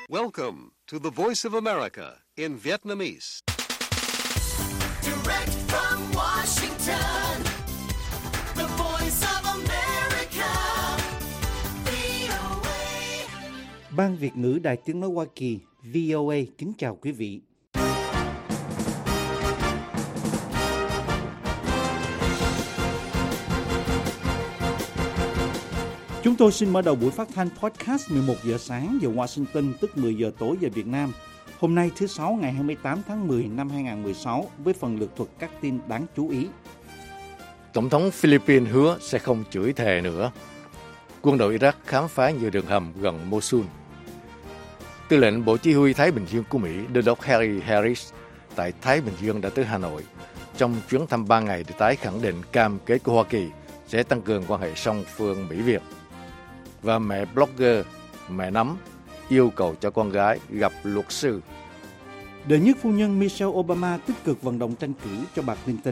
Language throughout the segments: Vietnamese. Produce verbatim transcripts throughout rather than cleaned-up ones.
Welcome to the Voice of America in Vietnamese. Direct from Washington, the Voice of America, vê o a. Ban Việt ngữ Đài Tiếng nói Hoa Kỳ vê o a kính chào quý vị. Chúng tôi xin mở đầu buổi phát thanh podcast mười một giờ sáng giờ Washington, tức mười giờ tối giờ Việt Nam. Hôm nay thứ Sáu ngày hai mươi tám tháng mười năm hai nghìn không trăm mười sáu với phần lược thuật các tin đáng chú ý. Tổng thống Philippines hứa sẽ không chửi thề nữa. Quân đội Iraq khám phá nhiều đường hầm gần Mosul. Tư lệnh Bộ Chỉ huy Thái Bình Dương của Mỹ, Đô đốc Harry Harris tại Thái Bình Dương đã tới Hà Nội trong chuyến thăm ba ngày để tái khẳng định cam kết của Hoa Kỳ sẽ tăng cường quan hệ song phương Mỹ-Việt. Và mẹ blogger, mẹ nắm, yêu cầu cho con gái gặp luật sư. Đệ nhất phu nhân Michelle Obama tích cực vận động tranh cử cho bà Clinton.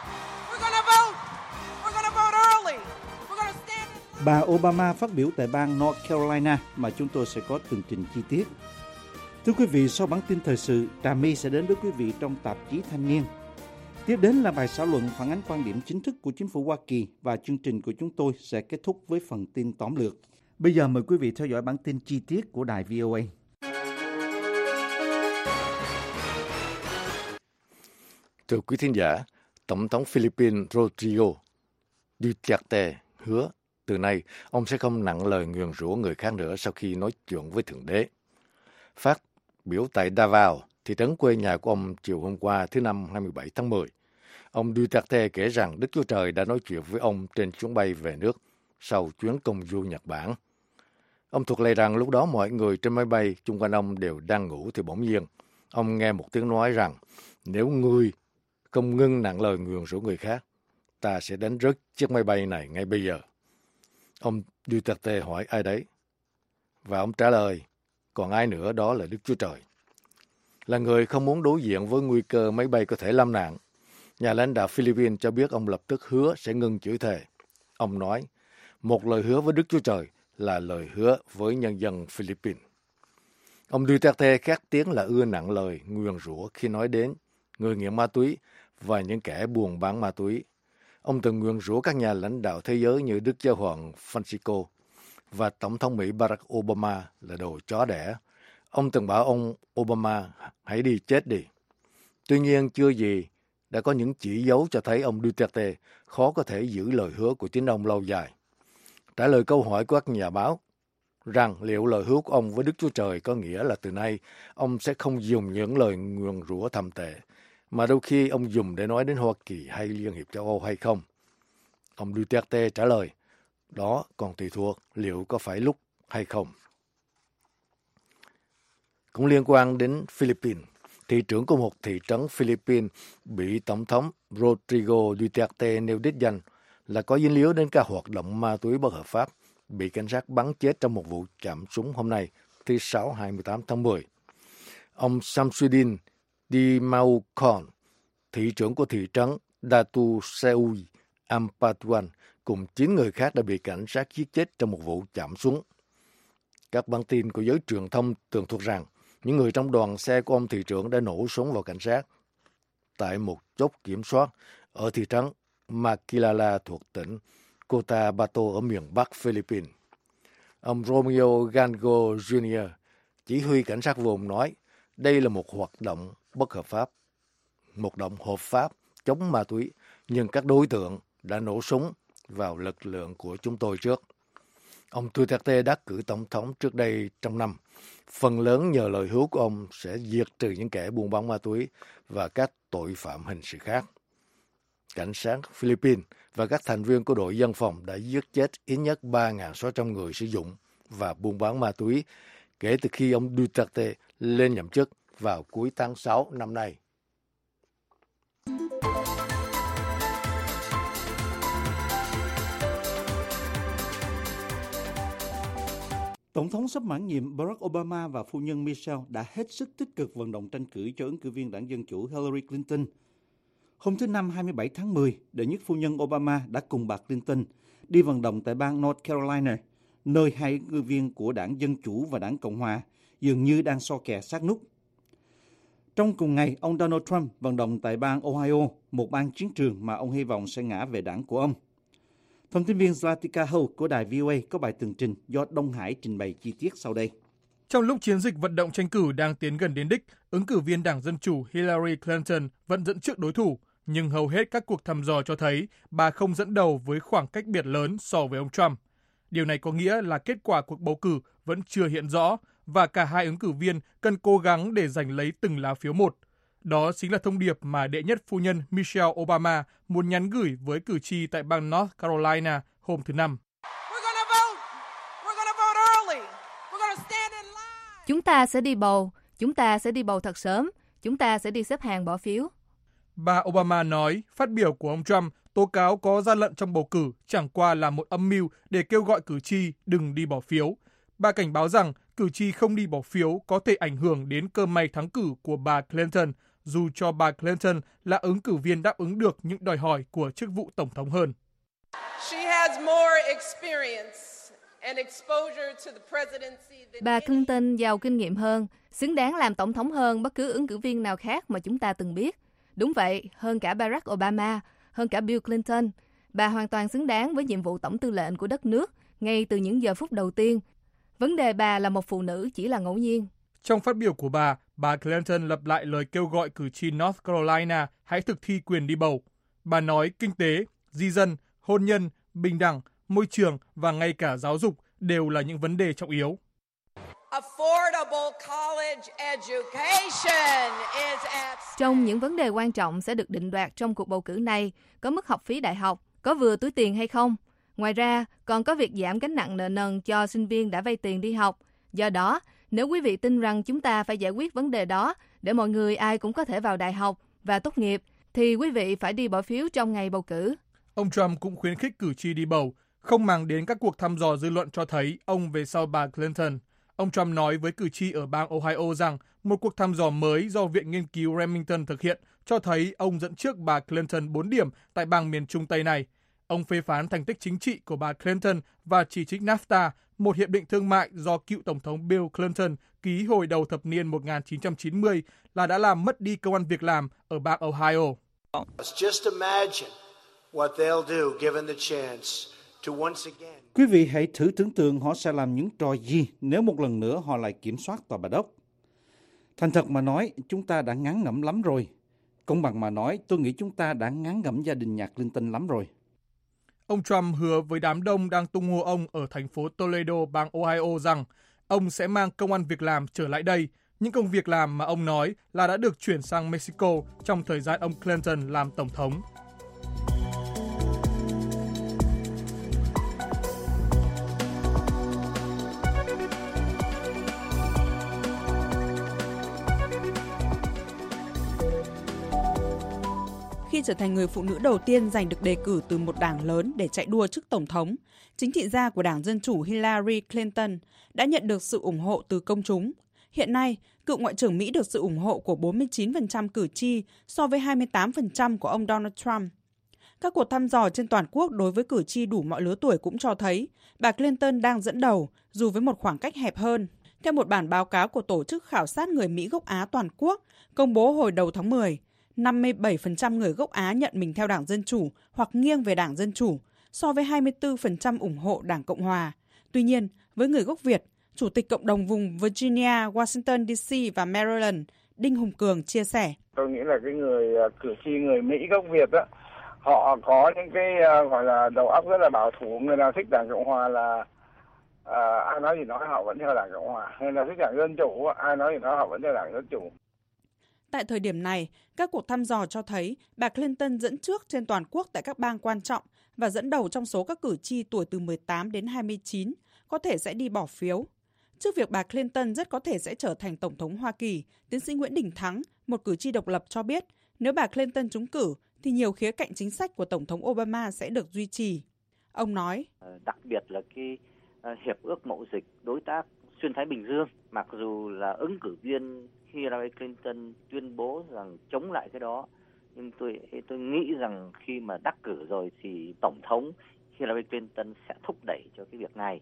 Bà Obama phát biểu tại bang North Carolina mà chúng tôi sẽ có tường trình chi tiết. Thưa quý vị, sau bản tin thời sự, Trà My sẽ đến với quý vị trong tạp chí Thanh niên. Tiếp đến là bài xã luận phản ánh quan điểm chính thức của chính phủ Hoa Kỳ và chương trình của chúng tôi sẽ kết thúc với phần tin tóm lược. Bây giờ mời quý vị theo dõi bản tin chi tiết của đài vê o a. Thưa quý thính giả, Tổng thống Philippines Rodrigo Duterte hứa từ nay ông sẽ không nặng lời nguyền rủa người khác nữa sau khi nói chuyện với Thượng Đế. Phát biểu tại Davao, thị trấn quê nhà của ông chiều hôm qua thứ Năm hai mươi bảy tháng mười. Ông Duterte kể rằng Đức Chúa Trời đã nói chuyện với ông trên chuyến bay về nước sau chuyến công du Nhật Bản. Ông thuật lại rằng lúc đó mọi người trên máy bay chung quanh ông đều đang ngủ thì bỗng nhiên ông nghe một tiếng nói rằng nếu ngươi không ngưng nặng lời nguyền rủa người khác, ta sẽ đánh rớt chiếc máy bay này ngay bây giờ. Ông Duterte hỏi ai đấy? Và ông trả lời, còn ai nữa, đó là Đức Chúa Trời. Là người không muốn đối diện với nguy cơ máy bay có thể lâm nạn, nhà lãnh đạo Philippines cho biết ông lập tức hứa sẽ ngưng chửi thề. Ông nói, một lời hứa với Đức Chúa Trời là lời hứa với nhân dân Philippines. Ông Duterte khét tiếng là ưa nặng lời nguyền rủa khi nói đến người nghiện ma túy và những kẻ buôn bán ma túy. Ông từng nguyền rủa các nhà lãnh đạo thế giới như Đức Giáo hoàng Francisco và Tổng thống Mỹ Barack Obama là đồ chó đẻ. Ông từng bảo ông Obama hãy đi chết đi. Tuy nhiên chưa gì đã có những chỉ dấu cho thấy ông Duterte khó có thể giữ lời hứa của chính ông lâu dài. Trả lời câu hỏi của các nhà báo rằng liệu lời hứa của ông với Đức Chúa Trời có nghĩa là từ nay ông sẽ không dùng những lời nguyền rủa thậm tệ mà đôi khi ông dùng để nói đến Hoa Kỳ hay Liên hiệp châu Âu hay không. Ông Duterte trả lời, đó còn tùy thuộc liệu có phải lúc hay không. Cũng liên quan đến Philippines, thị trưởng của một thị trấn Philippines bị Tổng thống Rodrigo Duterte nêu đích danh là có dính líu đến các hoạt động ma túy bất hợp pháp, bị cảnh sát bắn chết trong một vụ chạm súng hôm nay, thứ Sáu hai mươi tám tháng mười. Ông Samsudin Dimaucon, thị trưởng của thị trấn Datu Seui Ampatuan, cùng chín người khác đã bị cảnh sát giết chết trong một vụ chạm súng. Các bản tin của giới truyền thông tường thuật rằng những người trong đoàn xe của ông thị trưởng đã nổ súng vào cảnh sát tại một chốt kiểm soát ở thị trấn Makilala thuộc tỉnh Cotabato ở miền Bắc Philippines. Ông Romeo Gango Junior, chỉ huy cảnh sát vùng nói, đây là một hoạt động bất hợp pháp, một động hợp pháp chống ma túy, nhưng các đối tượng đã nổ súng vào lực lượng của chúng tôi trước. Ông Duterte đắc cử tổng thống trước đây trong năm, phần lớn nhờ lời hứa của ông sẽ diệt trừ những kẻ buôn bán ma túy và các tội phạm hình sự khác. Cảnh sát Philippines và các thành viên của đội dân phòng đã giết chết ít nhất ba nghìn sáu trăm người sử dụng và buôn bán ma túy kể từ khi ông Duterte lên nhậm chức vào cuối tháng sáu năm nay. Tổng thống sắp mãn nhiệm Barack Obama và phu nhân Michelle đã hết sức tích cực vận động tranh cử cho ứng cử viên đảng Dân Chủ Hillary Clinton. Hôm thứ Năm hai mươi bảy tháng mười, đệ nhất phu nhân Obama đã cùng bà Clinton đi vận động tại bang North Carolina, nơi hai ứng cử viên của đảng Dân Chủ và đảng Cộng Hòa dường như đang so kè sát nút. Trong cùng ngày, ông Donald Trump vận động tại bang Ohio, một bang chiến trường mà ông hy vọng sẽ ngã về đảng của ông. Thông tin viên Zlatica Holt của đài vê o a có bài tường trình do Đông Hải trình bày chi tiết sau đây. Trong lúc chiến dịch vận động tranh cử đang tiến gần đến đích, ứng cử viên Đảng Dân Chủ Hillary Clinton vẫn dẫn trước đối thủ, nhưng hầu hết các cuộc thăm dò cho thấy bà không dẫn đầu với khoảng cách biệt lớn so với ông Trump. Điều này có nghĩa là kết quả cuộc bầu cử vẫn chưa hiện rõ và cả hai ứng cử viên cần cố gắng để giành lấy từng lá phiếu một. Đó chính là thông điệp mà đệ nhất phu nhân Michelle Obama muốn nhắn gửi với cử tri tại bang North Carolina hôm thứ Năm. Chúng ta sẽ đi bầu, chúng ta sẽ đi bầu thật sớm, chúng ta sẽ đi xếp hàng bỏ phiếu. Bà Obama nói phát biểu của ông Trump tố cáo có gian lận trong bầu cử chẳng qua là một âm mưu để kêu gọi cử tri đừng đi bỏ phiếu. Bà cảnh báo rằng cử tri không đi bỏ phiếu có thể ảnh hưởng đến cơ may thắng cử của bà Clinton, dù cho bà Clinton là ứng cử viên đáp ứng được những đòi hỏi của chức vụ tổng thống hơn. Bà Clinton giàu kinh nghiệm hơn, xứng đáng làm tổng thống hơn bất cứ ứng cử viên nào khác mà chúng ta từng biết. Đúng vậy, hơn cả Barack Obama, hơn cả Bill Clinton. Bà hoàn toàn xứng đáng với nhiệm vụ tổng tư lệnh của đất nước, ngay từ những giờ phút đầu tiên. Vấn đề bà là một phụ nữ chỉ là ngẫu nhiên. Trong phát biểu của bà, bà Clinton lặp lại lời kêu gọi cử tri North Carolina hãy thực thi quyền đi bầu. Bà nói kinh tế, di dân, hôn nhân, bình đẳng, môi trường và ngay cả giáo dục đều là những vấn đề trọng yếu. Trong những vấn đề quan trọng sẽ được định đoạt trong cuộc bầu cử này, có mức học phí đại học, có vừa túi tiền hay không. Ngoài ra, còn có việc giảm gánh nặng nợ nần cho sinh viên đã vay tiền đi học. Do đó, nếu quý vị tin rằng chúng ta phải giải quyết vấn đề đó để mọi người ai cũng có thể vào đại học và tốt nghiệp, thì quý vị phải đi bỏ phiếu trong ngày bầu cử. Ông Trump cũng khuyến khích cử tri đi bầu, không màng đến các cuộc thăm dò dư luận cho thấy ông về sau bà Clinton. Ông Trump nói với cử tri ở bang Ohio rằng một cuộc thăm dò mới do Viện Nghiên cứu Remington thực hiện cho thấy ông dẫn trước bà Clinton bốn điểm tại bang miền Trung Tây này. Ông phê phán thành tích chính trị của bà Clinton và chỉ trích NAFTA, một hiệp định thương mại do cựu Tổng thống Bill Clinton ký hồi đầu thập niên một nghìn chín trăm chín mươi là đã làm mất đi công ăn việc làm ở bang Ohio. Quý vị hãy thử tưởng tượng họ sẽ làm những trò gì nếu một lần nữa họ lại kiểm soát Tòa Bạch Ốc. Thành thật mà nói, chúng ta đã ngán ngẩm lắm rồi. Công bằng mà nói, tôi nghĩ chúng ta đã ngán ngẩm gia đình nhà Clinton lắm rồi. Ông Trump hứa với đám đông đang tung hô ông ở thành phố Toledo, bang Ohio rằng ông sẽ mang công ăn việc làm trở lại đây, những công việc làm mà ông nói là đã được chuyển sang Mexico trong thời gian ông Clinton làm tổng thống. Khi trở thành người phụ nữ đầu tiên giành được đề cử từ một đảng lớn để chạy đua chức tổng thống, chính trị gia của Đảng Dân Chủ Hillary Clinton đã nhận được sự ủng hộ từ công chúng. Hiện nay, cựu Ngoại trưởng Mỹ được sự ủng hộ của bốn mươi chín phần trăm cử tri so với hai mươi tám phần trăm của ông Donald Trump. Các cuộc thăm dò trên toàn quốc đối với cử tri đủ mọi lứa tuổi cũng cho thấy bà Clinton đang dẫn đầu, dù với một khoảng cách hẹp hơn. Theo một bản báo cáo của Tổ chức Khảo sát Người Mỹ gốc Á toàn quốc, công bố hồi đầu tháng mười, năm mươi bảy phần trăm người gốc Á nhận mình theo Đảng Dân Chủ hoặc nghiêng về Đảng Dân Chủ, so với hai mươi tư phần trăm ủng hộ Đảng Cộng Hòa. Tuy nhiên, với người gốc Việt, Chủ tịch Cộng đồng vùng Virginia, Washington đê xê và Maryland, Đinh Hùng Cường chia sẻ. Tôi nghĩ là cái người cử tri người Mỹ gốc Việt á, họ có những cái uh, gọi là đầu óc rất là bảo thủ. Người nào thích Đảng Cộng Hòa là uh, ai nói gì nói họ vẫn theo Đảng Cộng Hòa. Người nào thích Đảng Dân Chủ, ai nói gì nói họ vẫn theo Đảng Dân Chủ. Tại thời điểm này, các cuộc thăm dò cho thấy bà Clinton dẫn trước trên toàn quốc tại các bang quan trọng và dẫn đầu trong số các cử tri tuổi từ mười tám đến hai mươi chín có thể sẽ đi bỏ phiếu. Trước việc bà Clinton rất có thể sẽ trở thành Tổng thống Hoa Kỳ, tiến sĩ Nguyễn Đình Thắng, một cử tri độc lập cho biết nếu bà Clinton trúng cử thì nhiều khía cạnh chính sách của Tổng thống Obama sẽ được duy trì. Ông nói, đặc biệt là cái hiệp ước mậu dịch đối tác xuyên Thái Bình Dương, mặc dù là ứng cử viên Hillary Clinton tuyên bố rằng chống lại cái đó, nhưng tôi tôi nghĩ rằng khi mà đắc cử rồi thì Tổng thống Hillary Clinton sẽ thúc đẩy cho cái việc này.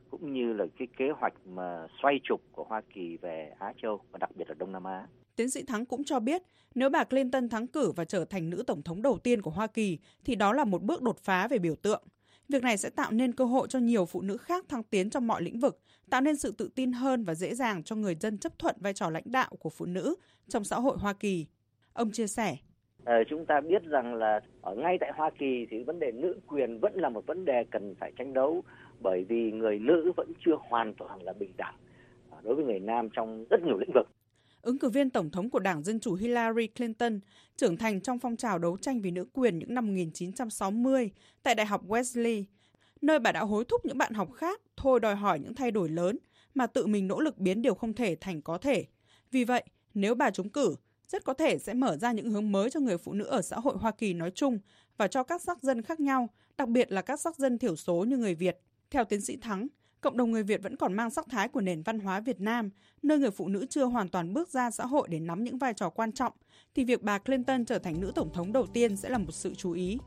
cũng như là cái kế hoạch mà xoay trục của Hoa Kỳ về Á Châu và đặc biệt là Đông Nam Á. Tiến sĩ Thắng cũng cho biết, nếu bà Clinton thắng cử và trở thành nữ tổng thống đầu tiên của Hoa Kỳ, thì đó là một bước đột phá về biểu tượng. Việc này sẽ tạo nên cơ hội cho nhiều phụ nữ khác thăng tiến trong mọi lĩnh vực, tạo nên sự tự tin hơn và dễ dàng cho người dân chấp thuận vai trò lãnh đạo của phụ nữ trong xã hội Hoa Kỳ. Ông chia sẻ. Ờ, chúng ta biết rằng là ở ngay tại Hoa Kỳ thì vấn đề nữ quyền vẫn là một vấn đề cần phải tranh đấu, bởi vì người nữ vẫn chưa hoàn toàn là bình đẳng đối với người nam trong rất nhiều lĩnh vực. Ứng cử viên tổng thống của Đảng Dân Chủ Hillary Clinton trưởng thành trong phong trào đấu tranh vì nữ quyền những năm một nghìn chín trăm sáu mươi tại Đại học Wellesley, nơi bà đã hối thúc những bạn học khác thôi đòi hỏi những thay đổi lớn mà tự mình nỗ lực biến điều không thể thành có thể. Vì vậy, nếu bà trúng cử, rất có thể sẽ mở ra những hướng mới cho người phụ nữ ở xã hội Hoa Kỳ nói chung và cho các sắc dân khác nhau, đặc biệt là các sắc dân thiểu số như người Việt. Theo tiến sĩ Thắng, cộng đồng người Việt vẫn còn mang sắc thái của nền văn hóa Việt Nam, nơi người phụ nữ chưa hoàn toàn bước ra xã hội để nắm những vai trò quan trọng, thì việc bà Clinton trở thành nữ tổng thống đầu tiên sẽ là một sự chú ý.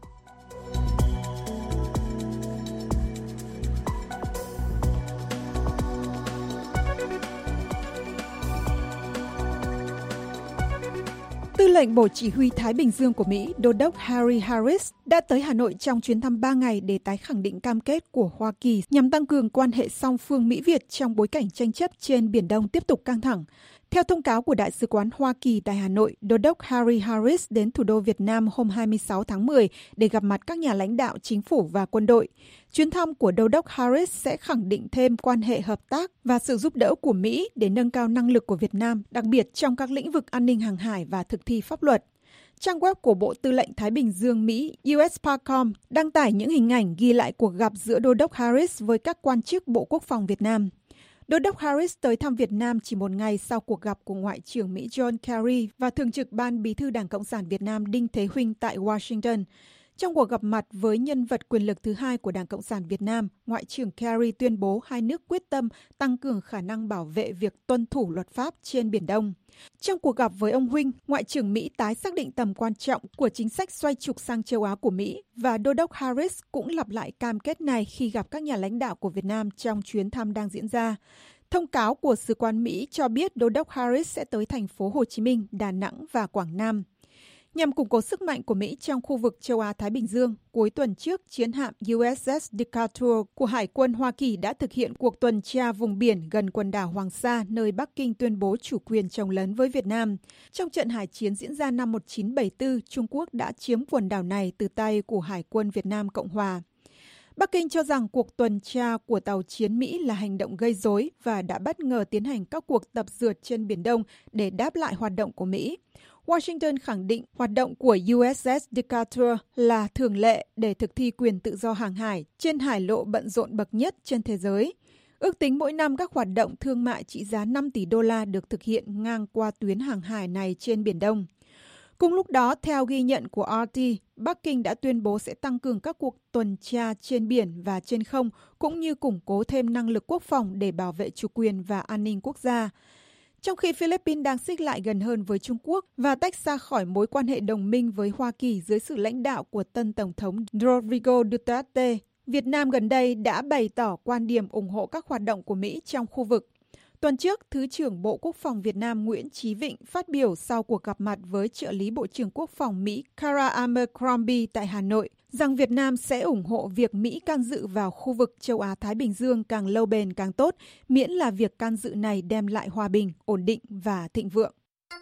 Tư lệnh Bộ Chỉ huy Thái Bình Dương của Mỹ, Đô đốc Harry Harris đã tới Hà Nội trong chuyến thăm ba ngày để tái khẳng định cam kết của Hoa Kỳ nhằm tăng cường quan hệ song phương Mỹ-Việt trong bối cảnh tranh chấp trên Biển Đông tiếp tục căng thẳng. Theo thông cáo của Đại sứ quán Hoa Kỳ tại Hà Nội, Đô đốc Harry Harris đến thủ đô Việt Nam hôm hai mươi sáu tháng mười để gặp mặt các nhà lãnh đạo chính phủ và quân đội. Chuyến thăm của Đô đốc Harris sẽ khẳng định thêm quan hệ hợp tác và sự giúp đỡ của Mỹ để nâng cao năng lực của Việt Nam, đặc biệt trong các lĩnh vực an ninh hàng hải và thực thi pháp luật. Trang web của Bộ Tư lệnh Thái Bình Dương Mỹ u ét PACOM đăng tải những hình ảnh ghi lại cuộc gặp giữa Đô đốc Harris với các quan chức Bộ Quốc phòng Việt Nam. Đô đốc Harris tới thăm Việt Nam chỉ một ngày sau cuộc gặp của Ngoại trưởng Mỹ John Kerry và Thường trực Ban Bí thư Đảng Cộng sản Việt Nam Đinh Thế Huynh tại Washington. Trong cuộc gặp mặt với nhân vật quyền lực thứ hai của Đảng Cộng sản Việt Nam, Ngoại trưởng Kerry tuyên bố hai nước quyết tâm tăng cường khả năng bảo vệ việc tuân thủ luật pháp trên Biển Đông. Trong cuộc gặp với ông Huynh, Ngoại trưởng Mỹ tái xác định tầm quan trọng của chính sách xoay trục sang châu Á của Mỹ và Đô đốc Harris cũng lặp lại cam kết này khi gặp các nhà lãnh đạo của Việt Nam trong chuyến thăm đang diễn ra. Thông cáo của Sứ quán Mỹ cho biết Đô đốc Harris sẽ tới thành phố Hồ Chí Minh, Đà Nẵng và Quảng Nam. Nhằm củng cố sức mạnh của Mỹ trong khu vực châu Á-Thái Bình Dương, cuối tuần trước, chiến hạm u ét ét Decatur của Hải quân Hoa Kỳ đã thực hiện cuộc tuần tra vùng biển gần quần đảo Hoàng Sa, nơi Bắc Kinh tuyên bố chủ quyền chồng lớn với Việt Nam. Trong trận hải chiến diễn ra năm một nghìn chín trăm bảy mươi tư, Trung Quốc đã chiếm quần đảo này từ tay của Hải quân Việt Nam Cộng Hòa. Bắc Kinh cho rằng cuộc tuần tra của tàu chiến Mỹ là hành động gây rối và đã bất ngờ tiến hành các cuộc tập dượt trên Biển Đông để đáp lại hoạt động của Mỹ. Washington khẳng định hoạt động của u ét ét Decatur là thường lệ để thực thi quyền tự do hàng hải trên hải lộ bận rộn bậc nhất trên thế giới. Ước tính mỗi năm các hoạt động thương mại trị giá năm tỷ đô la được thực hiện ngang qua tuyến hàng hải này trên Biển Đông. Cùng lúc đó, theo ghi nhận của rờ tê, Bắc Kinh đã tuyên bố sẽ tăng cường các cuộc tuần tra trên biển và trên không, cũng như củng cố thêm năng lực quốc phòng để bảo vệ chủ quyền và an ninh quốc gia. Trong khi Philippines đang xích lại gần hơn với Trung Quốc và tách ra khỏi mối quan hệ đồng minh với Hoa Kỳ dưới sự lãnh đạo của tân Tổng thống Rodrigo Duterte, Việt Nam gần đây đã bày tỏ quan điểm ủng hộ các hoạt động của Mỹ trong khu vực. Tuần trước, Thứ trưởng Bộ Quốc phòng Việt Nam Nguyễn Chí Vịnh phát biểu sau cuộc gặp mặt với trợ lý Bộ trưởng Quốc phòng Mỹ Kara Abercrombie tại Hà Nội rằng Việt Nam sẽ ủng hộ việc Mỹ can dự vào khu vực châu Á-Thái Bình Dương càng lâu bền càng tốt, miễn là việc can dự này đem lại hòa bình, ổn định và thịnh vượng.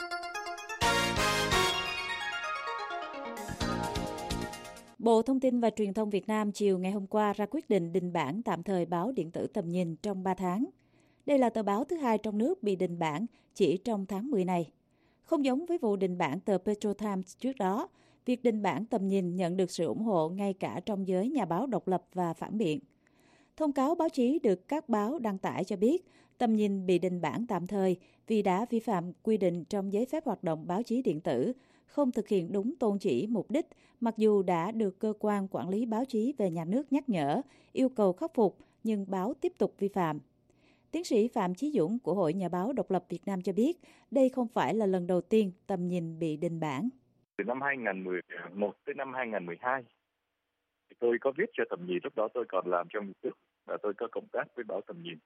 Bộ Thông tin và Truyền thông Việt Nam chiều ngày hôm qua ra quyết định đình bản tạm thời báo điện tử Tầm Nhìn trong ba tháng. Đây là tờ báo thứ hai trong nước bị đình bản chỉ trong tháng mười này. Không giống với vụ đình bản tờ Petro Times trước đó, việc đình bản Tầm Nhìn nhận được sự ủng hộ ngay cả trong giới nhà báo độc lập và phản biện. Thông cáo báo chí được các báo đăng tải cho biết Tầm Nhìn bị đình bản tạm thời vì đã vi phạm quy định trong giấy phép hoạt động báo chí điện tử, không thực hiện đúng tôn chỉ mục đích, mặc dù đã được cơ quan quản lý báo chí về nhà nước nhắc nhở, yêu cầu khắc phục, nhưng báo tiếp tục vi phạm. Tiến sĩ Phạm Chí Dũng của Hội Nhà báo Độc lập Việt Nam cho biết đây không phải là lần đầu tiên Tầm Nhìn bị đình bản. Từ năm hai nghìn không trăm mười một tới năm hai nghìn không trăm mười hai, tôi có viết cho Tầm Nhìn, lúc đó tôi còn làm trong một và tôi có cộng tác với báo Tầm Nhìn.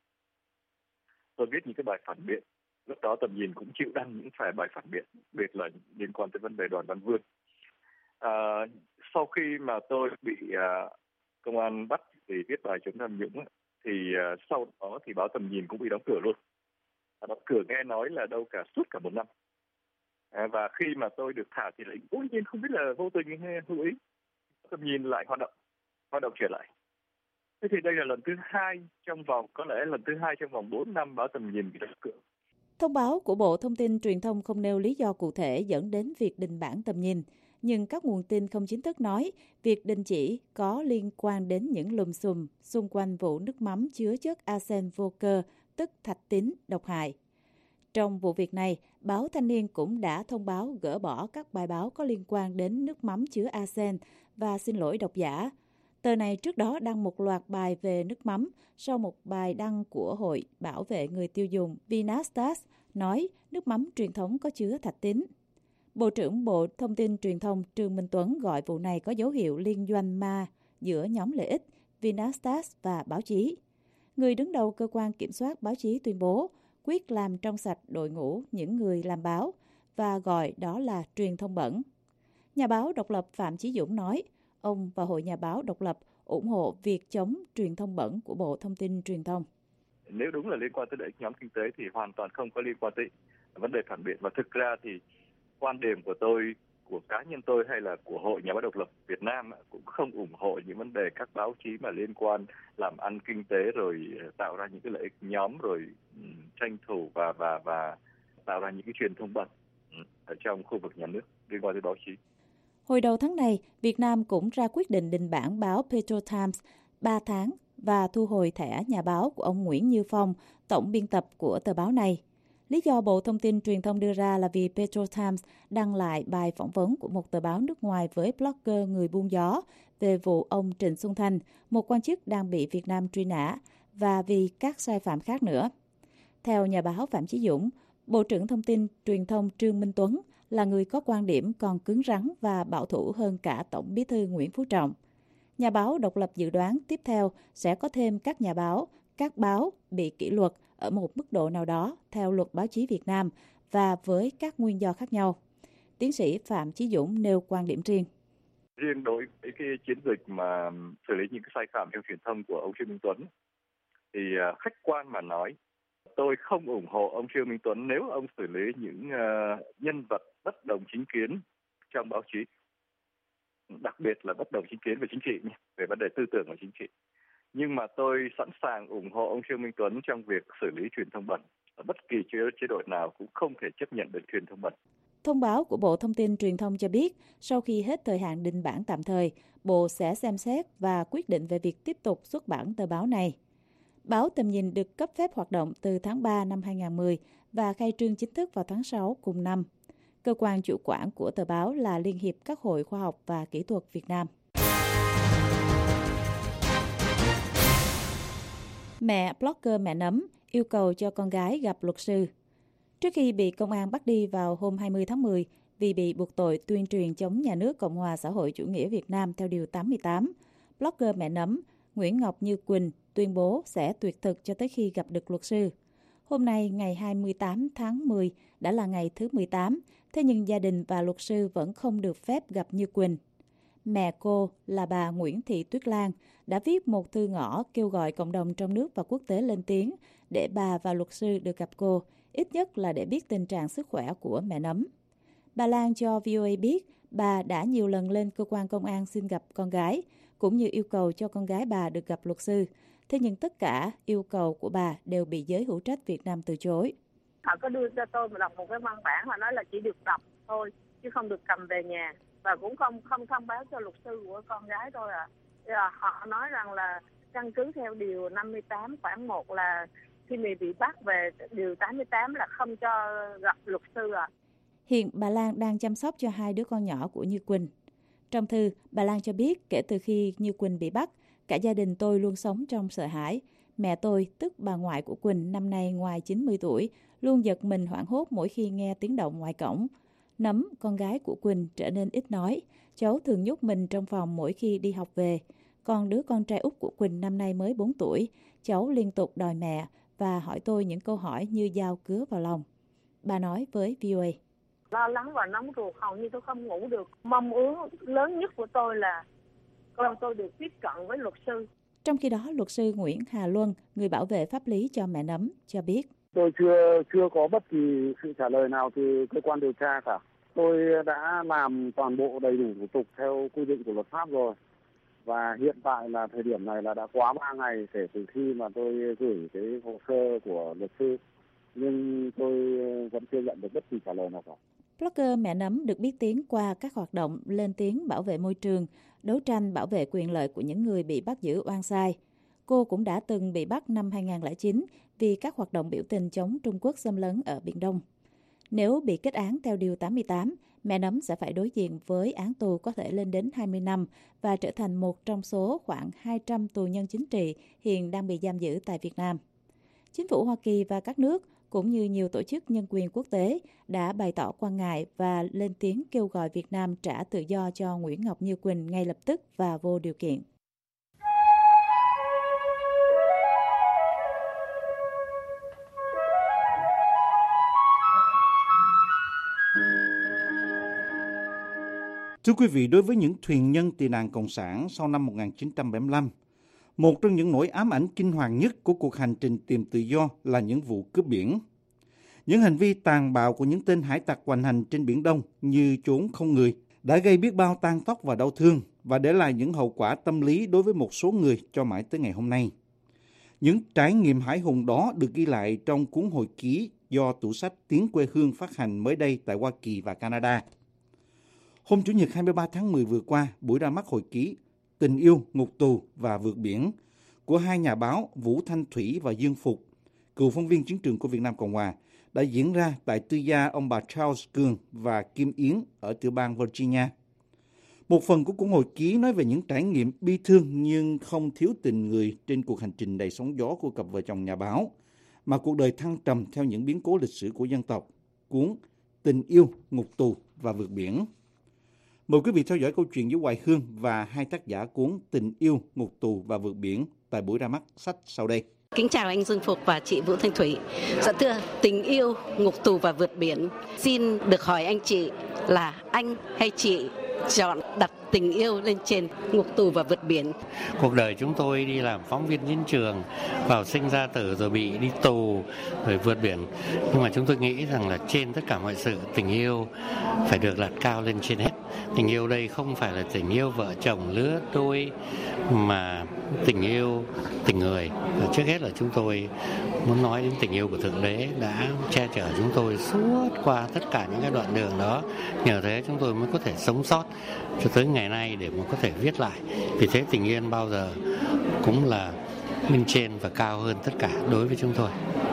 Tôi viết những cái bài phản biện. Lúc đó Tầm Nhìn cũng chịu đăng những phải bài phản biện, đặc biệt là liên quan tới vấn đề Đoàn Văn Vương. À, sau khi mà tôi bị à, công an bắt vì viết bài chống tham nhũng, thì à, sau đó thì báo Tầm Nhìn cũng bị đóng cửa luôn. À, đóng cửa nghe nói là đâu cả suốt cả một năm. À, và khi mà tôi được thả thì lại cố nhiên không biết là vô tình hay hữu ý, Tầm Nhìn lại hoạt động, hoạt động trở lại. Thế thì đây là lần thứ hai trong vòng, có lẽ lần thứ hai trong vòng bốn năm báo Tầm Nhìn bị đóng cửa. Thông báo của Bộ Thông tin Truyền thông không nêu lý do cụ thể dẫn đến việc đình bản Tầm Nhìn, nhưng các nguồn tin không chính thức nói việc đình chỉ có liên quan đến những lùm xùm xung quanh vụ nước mắm chứa chất arsen vô cơ, tức thạch tín độc hại. Trong vụ việc này, báo Thanh niên cũng đã thông báo gỡ bỏ các bài báo có liên quan đến nước mắm chứa arsen và xin lỗi độc giả. Tờ này trước đó đăng một loạt bài về nước mắm sau một bài đăng của Hội Bảo vệ Người tiêu dùng Vinastas nói nước mắm truyền thống có chứa thạch tín. Bộ trưởng Bộ Thông tin Truyền thông Trương Minh Tuấn gọi vụ này có dấu hiệu liên doanh ma giữa nhóm lợi ích Vinastas và báo chí. Người đứng đầu cơ quan kiểm soát báo chí tuyên bố quyết làm trong sạch đội ngũ những người làm báo và gọi đó là truyền thông bẩn. Nhà báo độc lập Phạm Chí Dũng nói, ông và Hội Nhà báo độc lập ủng hộ việc chống truyền thông bẩn của Bộ Thông tin Truyền thông. Nếu đúng là liên quan tới lợi ích nhóm kinh tế thì hoàn toàn không có liên quan tới vấn đề phản biện. Và thực ra thì quan điểm của tôi, của cá nhân tôi hay là của Hội Nhà báo độc lập Việt Nam cũng không ủng hộ những vấn đề các báo chí mà liên quan làm ăn kinh tế rồi tạo ra những cái lợi ích nhóm rồi tranh thủ và và và tạo ra những cái truyền thông bẩn ở trong khu vực nhà nước liên quan tới báo chí. Hồi đầu tháng này, Việt Nam cũng ra quyết định đình bản báo Petro Times ba tháng và thu hồi thẻ nhà báo của ông Nguyễn Như Phong, tổng biên tập của tờ báo này. Lý do Bộ Thông tin Truyền thông đưa ra là vì Petro Times đăng lại bài phỏng vấn của một tờ báo nước ngoài với blogger người buôn gió về vụ ông Trịnh Xuân Thanh, một quan chức đang bị Việt Nam truy nã, và vì các sai phạm khác nữa. Theo nhà báo Phạm Chí Dũng, Bộ trưởng Thông tin Truyền thông Trương Minh Tuấn là người có quan điểm còn cứng rắn và bảo thủ hơn cả Tổng Bí thư Nguyễn Phú Trọng. Nhà báo độc lập dự đoán tiếp theo sẽ có thêm các nhà báo, các báo bị kỷ luật ở một mức độ nào đó theo luật báo chí Việt Nam và với các nguyên do khác nhau. Tiến sĩ Phạm Chí Dũng nêu quan điểm riêng. Riêng đối với cái chiến dịch mà xử lý những cái sai phạm trong truyền thông của ông Trương Minh Tuấn, thì khách quan mà nói, tôi không ủng hộ ông Trương Minh Tuấn nếu ông xử lý những uh, nhân vật bất đồng chính kiến trong báo chí, đặc biệt là bất đồng chính kiến về chính trị, về vấn đề tư tưởng và chính trị. Nhưng mà tôi sẵn sàng ủng hộ ông Trương Minh Tuấn trong việc xử lý truyền thông bẩn. Ở bất kỳ chế, chế độ nào cũng không thể chấp nhận được truyền thông bẩn. Thông báo của Bộ Thông tin Truyền thông cho biết, sau khi hết thời hạn đình bản tạm thời, Bộ sẽ xem xét và quyết định về việc tiếp tục xuất bản tờ báo này. Báo Tầm Nhìn được cấp phép hoạt động từ tháng ba năm hai nghìn không trăm mười và khai trương chính thức vào tháng sáu cùng năm. Cơ quan chủ quản của tờ báo là Liên hiệp các hội khoa học và kỹ thuật Việt Nam. Mẹ blogger Mẹ Nấm yêu cầu cho con gái gặp luật sư. Trước khi bị công an bắt đi vào hôm hai mươi tháng mười vì bị buộc tội tuyên truyền chống nhà nước Cộng hòa xã hội chủ nghĩa Việt Nam theo Điều tám mươi tám, blogger Mẹ Nấm Nguyễn Ngọc Như Quỳnh tuyên bố sẽ tuyệt thực cho tới khi gặp được luật sư. Hôm nay, ngày hai mươi tám tháng mười, đã là ngày thứ mười tám, thế nhưng gia đình và luật sư vẫn không được phép gặp Như Quỳnh. Mẹ cô là bà Nguyễn Thị Tuyết Lan đã viết một thư ngõ kêu gọi cộng đồng trong nước và quốc tế lên tiếng để bà và luật sư được gặp cô, ít nhất là để biết tình trạng sức khỏe của mẹ Nấm. Bà Lan cho vê o a biết bà đã nhiều lần lên cơ quan công an xin gặp con gái, cũng như yêu cầu cho con gái bà được gặp luật sư. Thế nhưng tất cả yêu cầu của bà đều bị giới hữu trách Việt Nam từ chối. Họ có đưa cho tôi đọc một cái văn bản, họ nói là chỉ được đọc thôi, chứ không được cầm về nhà. Và cũng không không thông báo cho luật sư của con gái tôi à. Họ nói rằng là căn cứ theo điều năm mươi tám khoản một là khi mình bị bắt về điều tám mươi tám là không cho gặp luật sư à. Hiện bà Lan đang chăm sóc cho hai đứa con nhỏ của Như Quỳnh. Trong thư, bà Lan cho biết kể từ khi Như Quỳnh bị bắt, cả gia đình tôi luôn sống trong sợ hãi. Mẹ tôi, tức bà ngoại của Quỳnh, năm nay ngoài chín mươi tuổi, luôn giật mình hoảng hốt mỗi khi nghe tiếng động ngoài cổng. Nấm, con gái của Quỳnh, trở nên ít nói. Cháu thường nhốt mình trong phòng mỗi khi đi học về. Còn đứa con trai út của Quỳnh năm nay mới bốn tuổi, cháu liên tục đòi mẹ và hỏi tôi những câu hỏi như dao cứa vào lòng. Bà nói với vê o a. Lo lắng và nóng ruột, hầu như tôi không ngủ được. Mong ước lớn nhất của tôi là con tôi được tiếp cận với luật sư. Trong khi đó, luật sư Nguyễn Hà Luân, người bảo vệ pháp lý cho mẹ Nấm, cho biết. Tôi chưa chưa có bất kỳ sự trả lời nào từ cơ quan điều tra cả. Tôi đã làm toàn bộ đầy đủ thủ tục theo quy định của luật pháp rồi. Và hiện tại là thời điểm này là đã quá ba ngày kể từ khi mà tôi gửi cái hồ sơ của luật sư. Nhưng tôi vẫn chưa nhận được bất kỳ trả lời nào cả. Blogger Mẹ Nấm được biết tiếng qua các hoạt động lên tiếng bảo vệ môi trường, đấu tranh bảo vệ quyền lợi của những người bị bắt giữ oan sai. Cô cũng đã từng bị bắt năm hai không không chín vì các hoạt động biểu tình chống Trung Quốc xâm lấn ở Biển Đông. Nếu bị kết án theo Điều tám mươi tám, Mẹ Nấm sẽ phải đối diện với án tù có thể lên đến hai mươi năm và trở thành một trong số khoảng hai trăm tù nhân chính trị hiện đang bị giam giữ tại Việt Nam. Chính phủ Hoa Kỳ và các nước cũng như nhiều tổ chức nhân quyền quốc tế đã bày tỏ quan ngại và lên tiếng kêu gọi Việt Nam trả tự do cho Nguyễn Ngọc Như Quỳnh ngay lập tức và vô điều kiện. Thưa quý vị, đối với những thuyền nhân tị nạn Cộng sản sau năm một nghìn chín trăm bảy mươi lăm, một trong những nỗi ám ảnh kinh hoàng nhất của cuộc hành trình tìm tự do là những vụ cướp biển. Những hành vi tàn bạo của những tên hải tặc hoành hành trên Biển Đông như trốn không người đã gây biết bao tang tóc và đau thương và để lại những hậu quả tâm lý đối với một số người cho mãi tới ngày hôm nay. Những trải nghiệm hải hùng đó được ghi lại trong cuốn hồi ký do tủ sách Tiếng Quê Hương phát hành mới đây tại Hoa Kỳ và Canada. Hôm Chủ nhật hai mươi ba tháng mười vừa qua, buổi ra mắt hồi ký Tình yêu, ngục tù và vượt biển của hai nhà báo Vũ Thanh Thủy và Dương Phục, cựu phóng viên chiến trường của Việt Nam Cộng Hòa, đã diễn ra tại tư gia ông bà Charles Cường và Kim Yến ở tiểu bang Virginia. Một phần của cuốn hồi ký nói về những trải nghiệm bi thương nhưng không thiếu tình người trên cuộc hành trình đầy sóng gió của cặp vợ chồng nhà báo, mà cuộc đời thăng trầm theo những biến cố lịch sử của dân tộc. Cuốn Tình yêu, ngục tù và vượt biển. Mời quý vị theo dõi câu chuyện với Hoài Hương và hai tác giả cuốn Tình yêu, ngục tù và vượt biển tại buổi ra mắt sách sau đây. Kính chào anh Dương Phục và chị Vũ Thanh Thủy. Dạ thưa, tình yêu, ngục tù và vượt biển. Xin được hỏi anh chị là anh hay chị chọn đặt tình yêu lên trên ngục tù và vượt biển? Cuộc đời chúng tôi đi làm phóng viên chiến trường, vào sinh ra tử rồi bị đi tù, rồi vượt biển. Nhưng mà chúng tôi nghĩ rằng là trên tất cả mọi sự, tình yêu phải được đặt cao lên trên hết. Tình yêu đây không phải là tình yêu vợ chồng lứa đôi, mà tình yêu tình người. Và trước hết là chúng tôi muốn nói đến tình yêu của Thượng Đế đã che chở chúng tôi suốt qua tất cả những cái đoạn đường đó. Nhờ thế chúng tôi mới có thể sống sót cho tới ngày nay để mà có thể viết lại. Vì thế tình yêu bao giờ cũng là bên trên và cao hơn tất cả đối với chúng tôi.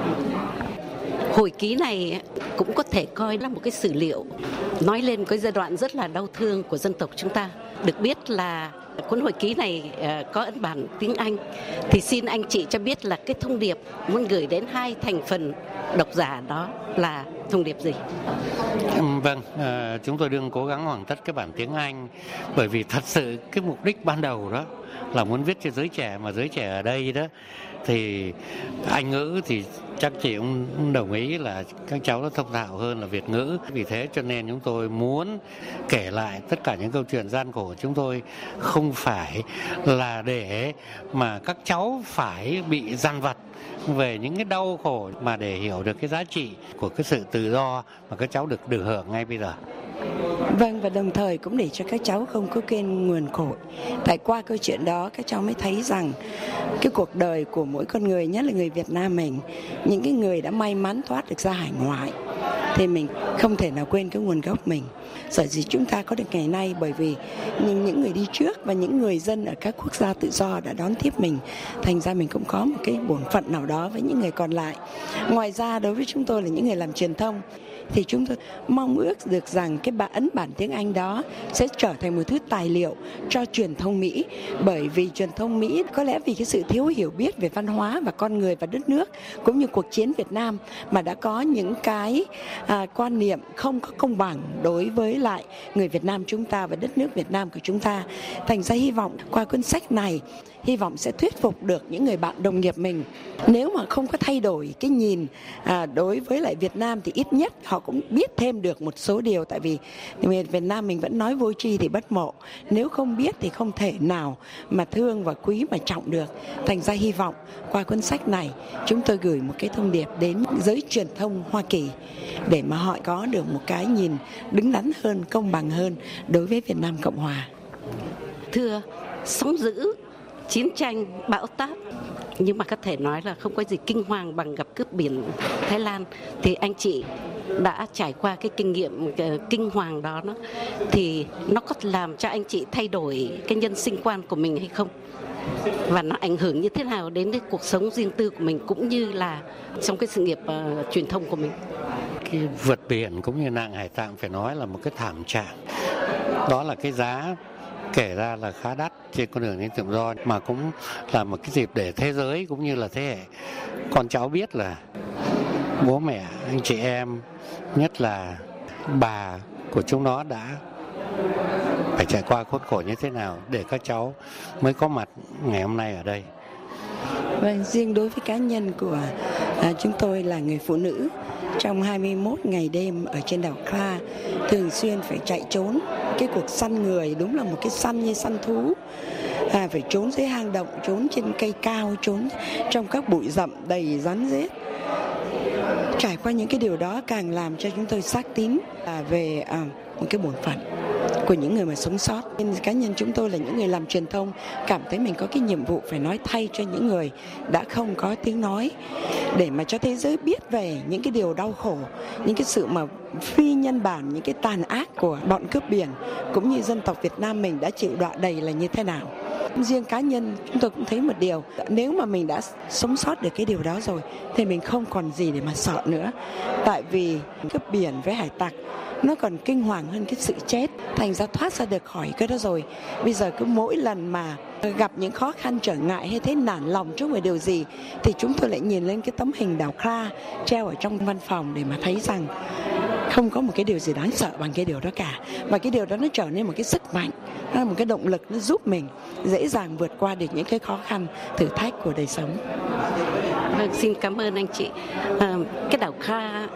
Hồi ký này cũng có thể coi là một cái sử liệu nói lên cái giai đoạn rất là đau thương của dân tộc chúng ta. Được biết là cuốn hồi ký này có ấn bản tiếng Anh, thì xin anh chị cho biết là cái thông điệp muốn gửi đến hai thành phần độc giả đó là thông điệp gì? Vâng, à, chúng tôi đương cố gắng hoàn tất cái bản tiếng Anh, bởi vì thật sự cái mục đích ban đầu đó là muốn viết cho giới trẻ, mà giới trẻ ở đây đó thì Anh ngữ thì chắc chị cũng đồng ý là các cháu nó thông thạo hơn là Việt ngữ. Vì thế cho nên chúng tôi muốn kể lại tất cả những câu chuyện gian khổ của chúng tôi, không phải là để mà các cháu phải bị dằn vặt về những cái đau khổ, mà để hiểu được cái giá trị của cái sự tự do mà các cháu được được hưởng ngay bây giờ. Vâng, và đồng thời cũng để cho các cháu không có quên nguồn cội. Tại qua câu chuyện đó các cháu mới thấy rằng cái cuộc đời của mỗi con người, nhất là người Việt Nam mình, những cái người đã may mắn thoát được ra hải ngoại, thì mình không thể nào quên cái nguồn gốc mình. Sở dĩ chúng ta có được ngày nay bởi vì những, những người đi trước và những người dân ở các quốc gia tự do đã đón tiếp mình. Thành ra mình cũng có một cái bổn phận nào đó với những người còn lại. Ngoài ra đối với chúng tôi là những người làm truyền thông, thì chúng tôi mong ước được rằng cái bản ấn bản tiếng Anh đó sẽ trở thành một thứ tài liệu cho truyền thông Mỹ, bởi vì truyền thông Mỹ có lẽ vì cái sự thiếu hiểu biết về văn hóa và con người và đất nước cũng như cuộc chiến Việt Nam mà đã có những cái à, quan niệm không có công bằng đối với lại người Việt Nam chúng ta và đất nước Việt Nam của chúng ta. Thành ra hy vọng qua cuốn sách này, hy vọng sẽ thuyết phục được những người bạn đồng nghiệp mình. Nếu mà không có thay đổi cái nhìn à, đối với lại Việt Nam thì ít nhất họ cũng biết thêm được một số điều. Tại vì người Việt Nam mình vẫn nói vô tri thì bất mộ. Nếu không biết thì không thể nào mà thương và quý mà trọng được. Thành ra hy vọng qua cuốn sách này chúng tôi gửi một cái thông điệp đến giới truyền thông Hoa Kỳ để mà họ có được một cái nhìn đứng đắn hơn, công bằng hơn đối với Việt Nam Cộng Hòa. Thưa, sóng dữ, chiến tranh, bão táp, nhưng mà có thể nói là không có gì kinh hoàng bằng gặp cướp biển Thái Lan. Thì anh chị đã trải qua cái kinh nghiệm kinh hoàng đó, nó thì nó có làm cho anh chị thay đổi cái nhân sinh quan của mình hay không? Và nó ảnh hưởng như thế nào đến cái cuộc sống riêng tư của mình cũng như là trong cái sự nghiệp uh, truyền thông của mình? Cái vượt biển cũng như nạn hải tặc phải nói là một cái thảm trạng. Đó là cái giá kể ra là khá đắt trên con đường đến tự do, mà cũng là một cái dịp để thế giới cũng như là thế hệ con cháu biết là bố mẹ, anh chị em, nhất là bà của chúng nó đã phải trải qua khốn khổ như thế nào để các cháu mới có mặt ngày hôm nay ở đây. Vâng, riêng đối với cá nhân của à, chúng tôi là người phụ nữ, trong hai mươi mốt ngày đêm ở trên đảo Kra, thường xuyên phải chạy trốn. Cái cuộc săn người đúng là một cái săn như săn thú. À, phải trốn dưới hang động, trốn trên cây cao, trốn trong các bụi rậm đầy rắn rết. Trải qua những cái điều đó càng làm cho chúng tôi xác tín à, về à, một cái bổn phận của những người mà sống sót. Nên cá nhân chúng tôi là những người làm truyền thông cảm thấy mình có cái nhiệm vụ phải nói thay cho những người đã không có tiếng nói, để mà cho thế giới biết về những cái điều đau khổ, những cái sự mà phi nhân bản, những cái tàn ác của bọn cướp biển cũng như dân tộc Việt Nam mình đã chịu đọa đầy là như thế nào. Riêng cá nhân chúng tôi cũng thấy một điều, nếu mà mình đã sống sót được cái điều đó rồi thì mình không còn gì để mà sợ nữa. Tại vì cướp biển với hải tặc nó còn kinh hoàng hơn cái sự chết. Thành ra thoát ra được khỏi cái đó rồi, bây giờ cứ mỗi lần mà gặp những khó khăn trở ngại hay thấy nản lòng trước một điều gì thì chúng tôi lại nhìn lên cái tấm hình đảo Kra treo ở trong văn phòng để mà thấy rằng không có một cái điều gì đáng sợ bằng cái điều đó cả. Và cái điều đó nó trở nên một cái sức mạnh, nó là một cái động lực, nó giúp mình dễ dàng vượt qua được những cái khó khăn, thử thách của đời sống. Vâng, xin cảm ơn anh chị. À, cái đảo Kra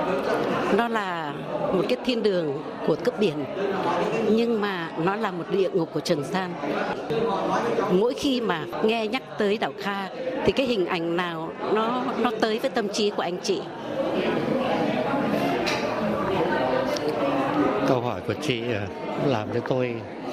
nó là một cái thiên đường của cướp biển, nhưng mà nó là một địa ngục của trần gian. Mỗi khi mà nghe nhắc tới đảo Kra thì cái hình ảnh nào nó nó tới với tâm trí của anh chị? Câu hỏi của chị làm cho tôi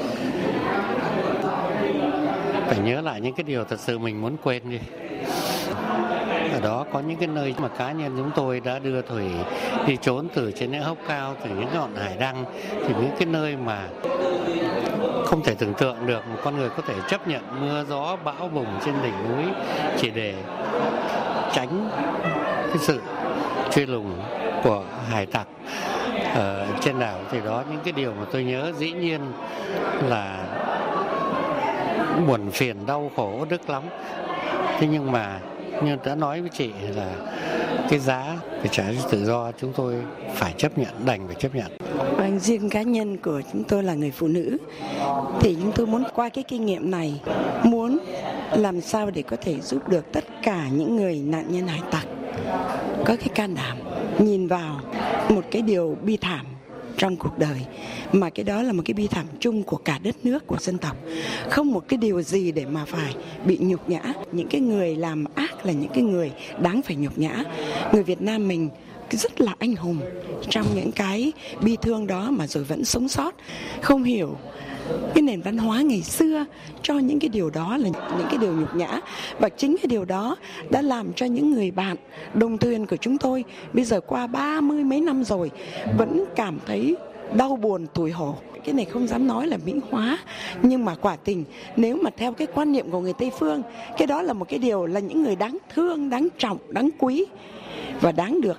phải nhớ lại những cái điều thật sự mình muốn quên đi. Ở đó có những cái nơi mà cá nhân chúng tôi đã đưa Thủy đi trốn từ trên những hốc cao, từ những ngọn hải đăng, thì những cái nơi mà không thể tưởng tượng được một con người có thể chấp nhận mưa gió bão bùng trên đỉnh núi chỉ để tránh cái sự truy lùng của hải tặc ở trên đảo. Thì đó những cái điều mà tôi nhớ, dĩ nhiên là buồn phiền, đau khổ, đứt lắm. Thế nhưng mà như đã nói với chị là cái giá để trả cho tự do chúng tôi phải chấp nhận, đành phải chấp nhận. Và riêng cá nhân của chúng tôi là người phụ nữ thì chúng tôi muốn qua cái kinh nghiệm này, muốn làm sao để có thể giúp được tất cả những người nạn nhân hải tặc có cái can đảm nhìn vào một cái điều bi thảm trong cuộc đời, mà cái đó là một cái bi thảm chung của cả đất nước, của dân tộc. Không một cái điều gì để mà phải bị nhục nhã. Những cái người làm ác là những cái người đáng phải nhục nhã. Người Việt Nam mình rất là anh hùng trong những cái bi thương đó mà rồi vẫn sống sót. Không hiểu cái nền văn hóa ngày xưa cho những cái điều đó là những cái điều nhục nhã. Và chính cái điều đó đã làm cho những người bạn đồng thuyền của chúng tôi bây giờ qua ba mươi mấy năm rồi vẫn cảm thấy đau buồn, tủi hổ. Cái này không dám nói là mỹ hóa, nhưng mà quả tình nếu mà theo cái quan niệm của người Tây Phương, cái đó là một cái điều là những người đáng thương, đáng trọng, đáng quý và đáng được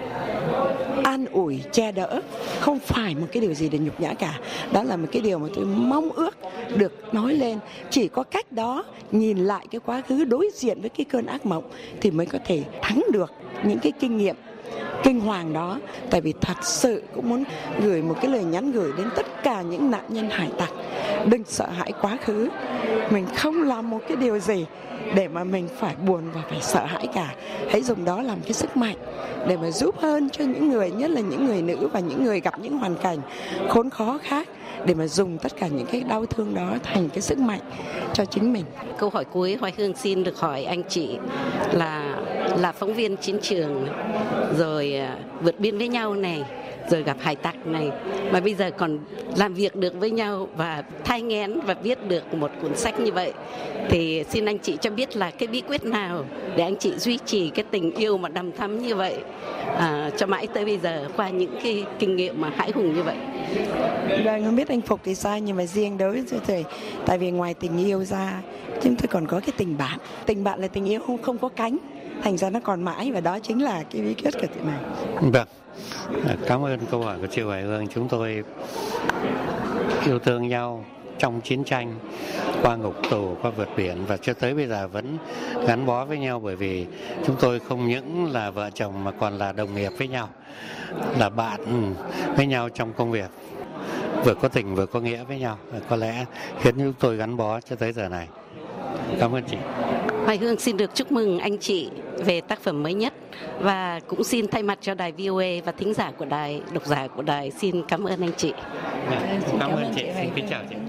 an ủi, che đỡ, không phải một cái điều gì để nhục nhã cả. Đó là một cái điều mà tôi mong ước được nói lên. Chỉ có cách đó, nhìn lại cái quá khứ, đối diện với cái cơn ác mộng thì mới có thể thắng được những cái kinh nghiệm kinh hoàng đó. Tại vì thật sự cũng muốn gửi một cái lời nhắn gửi đến tất cả những nạn nhân hải tặc. Đừng sợ hãi quá khứ. Mình không làm một cái điều gì để mà mình phải buồn và phải sợ hãi cả. Hãy dùng đó làm cái sức mạnh để mà giúp hơn cho những người, nhất là những người nữ và những người gặp những hoàn cảnh khốn khó khác, để mà dùng tất cả những cái đau thương đó thành cái sức mạnh cho chính mình. Câu hỏi cuối Hoài Hương xin được hỏi anh chị là là phóng viên chiến trường, rồi vượt biên với nhau này, rồi gặp hải tặc này, mà bây giờ còn làm việc được với nhau và thai nghén và viết được một cuốn sách như vậy, thì xin anh chị cho biết là cái bí quyết nào để anh chị duy trì cái tình yêu mà đầm thắm như vậy à, cho mãi tới bây giờ qua những cái kinh nghiệm mà hãi hùng như vậy. Vâng, không biết anh Phục thì sao, nhưng mà riêng đối với tôi, tại vì ngoài tình yêu ra chúng tôi còn có cái tình bạn. Tình bạn là tình yêu không không có cánh, thành ra nó còn mãi, và đó chính là cái bí quyết của tụi này. Vâng, cảm ơn câu hỏi của chị Hoài Hương. Chúng tôi yêu thương nhau trong chiến tranh, qua ngục tù, qua vượt biển, và cho tới bây giờ vẫn gắn bó với nhau, bởi vì chúng tôi không những là vợ chồng mà còn là đồng nghiệp với nhau, là bạn với nhau trong công việc, vừa có tình vừa có nghĩa với nhau, và có lẽ khiến chúng tôi gắn bó cho tới giờ này. Cảm ơn chị. Hoài Hương xin được chúc mừng anh chị về tác phẩm mới nhất, và cũng xin thay mặt cho đài vê o a và thính giả của đài, độc giả của đài, xin cảm ơn anh chị. À, xin cảm, cảm ơn chị, chị. Xin kính chào chị.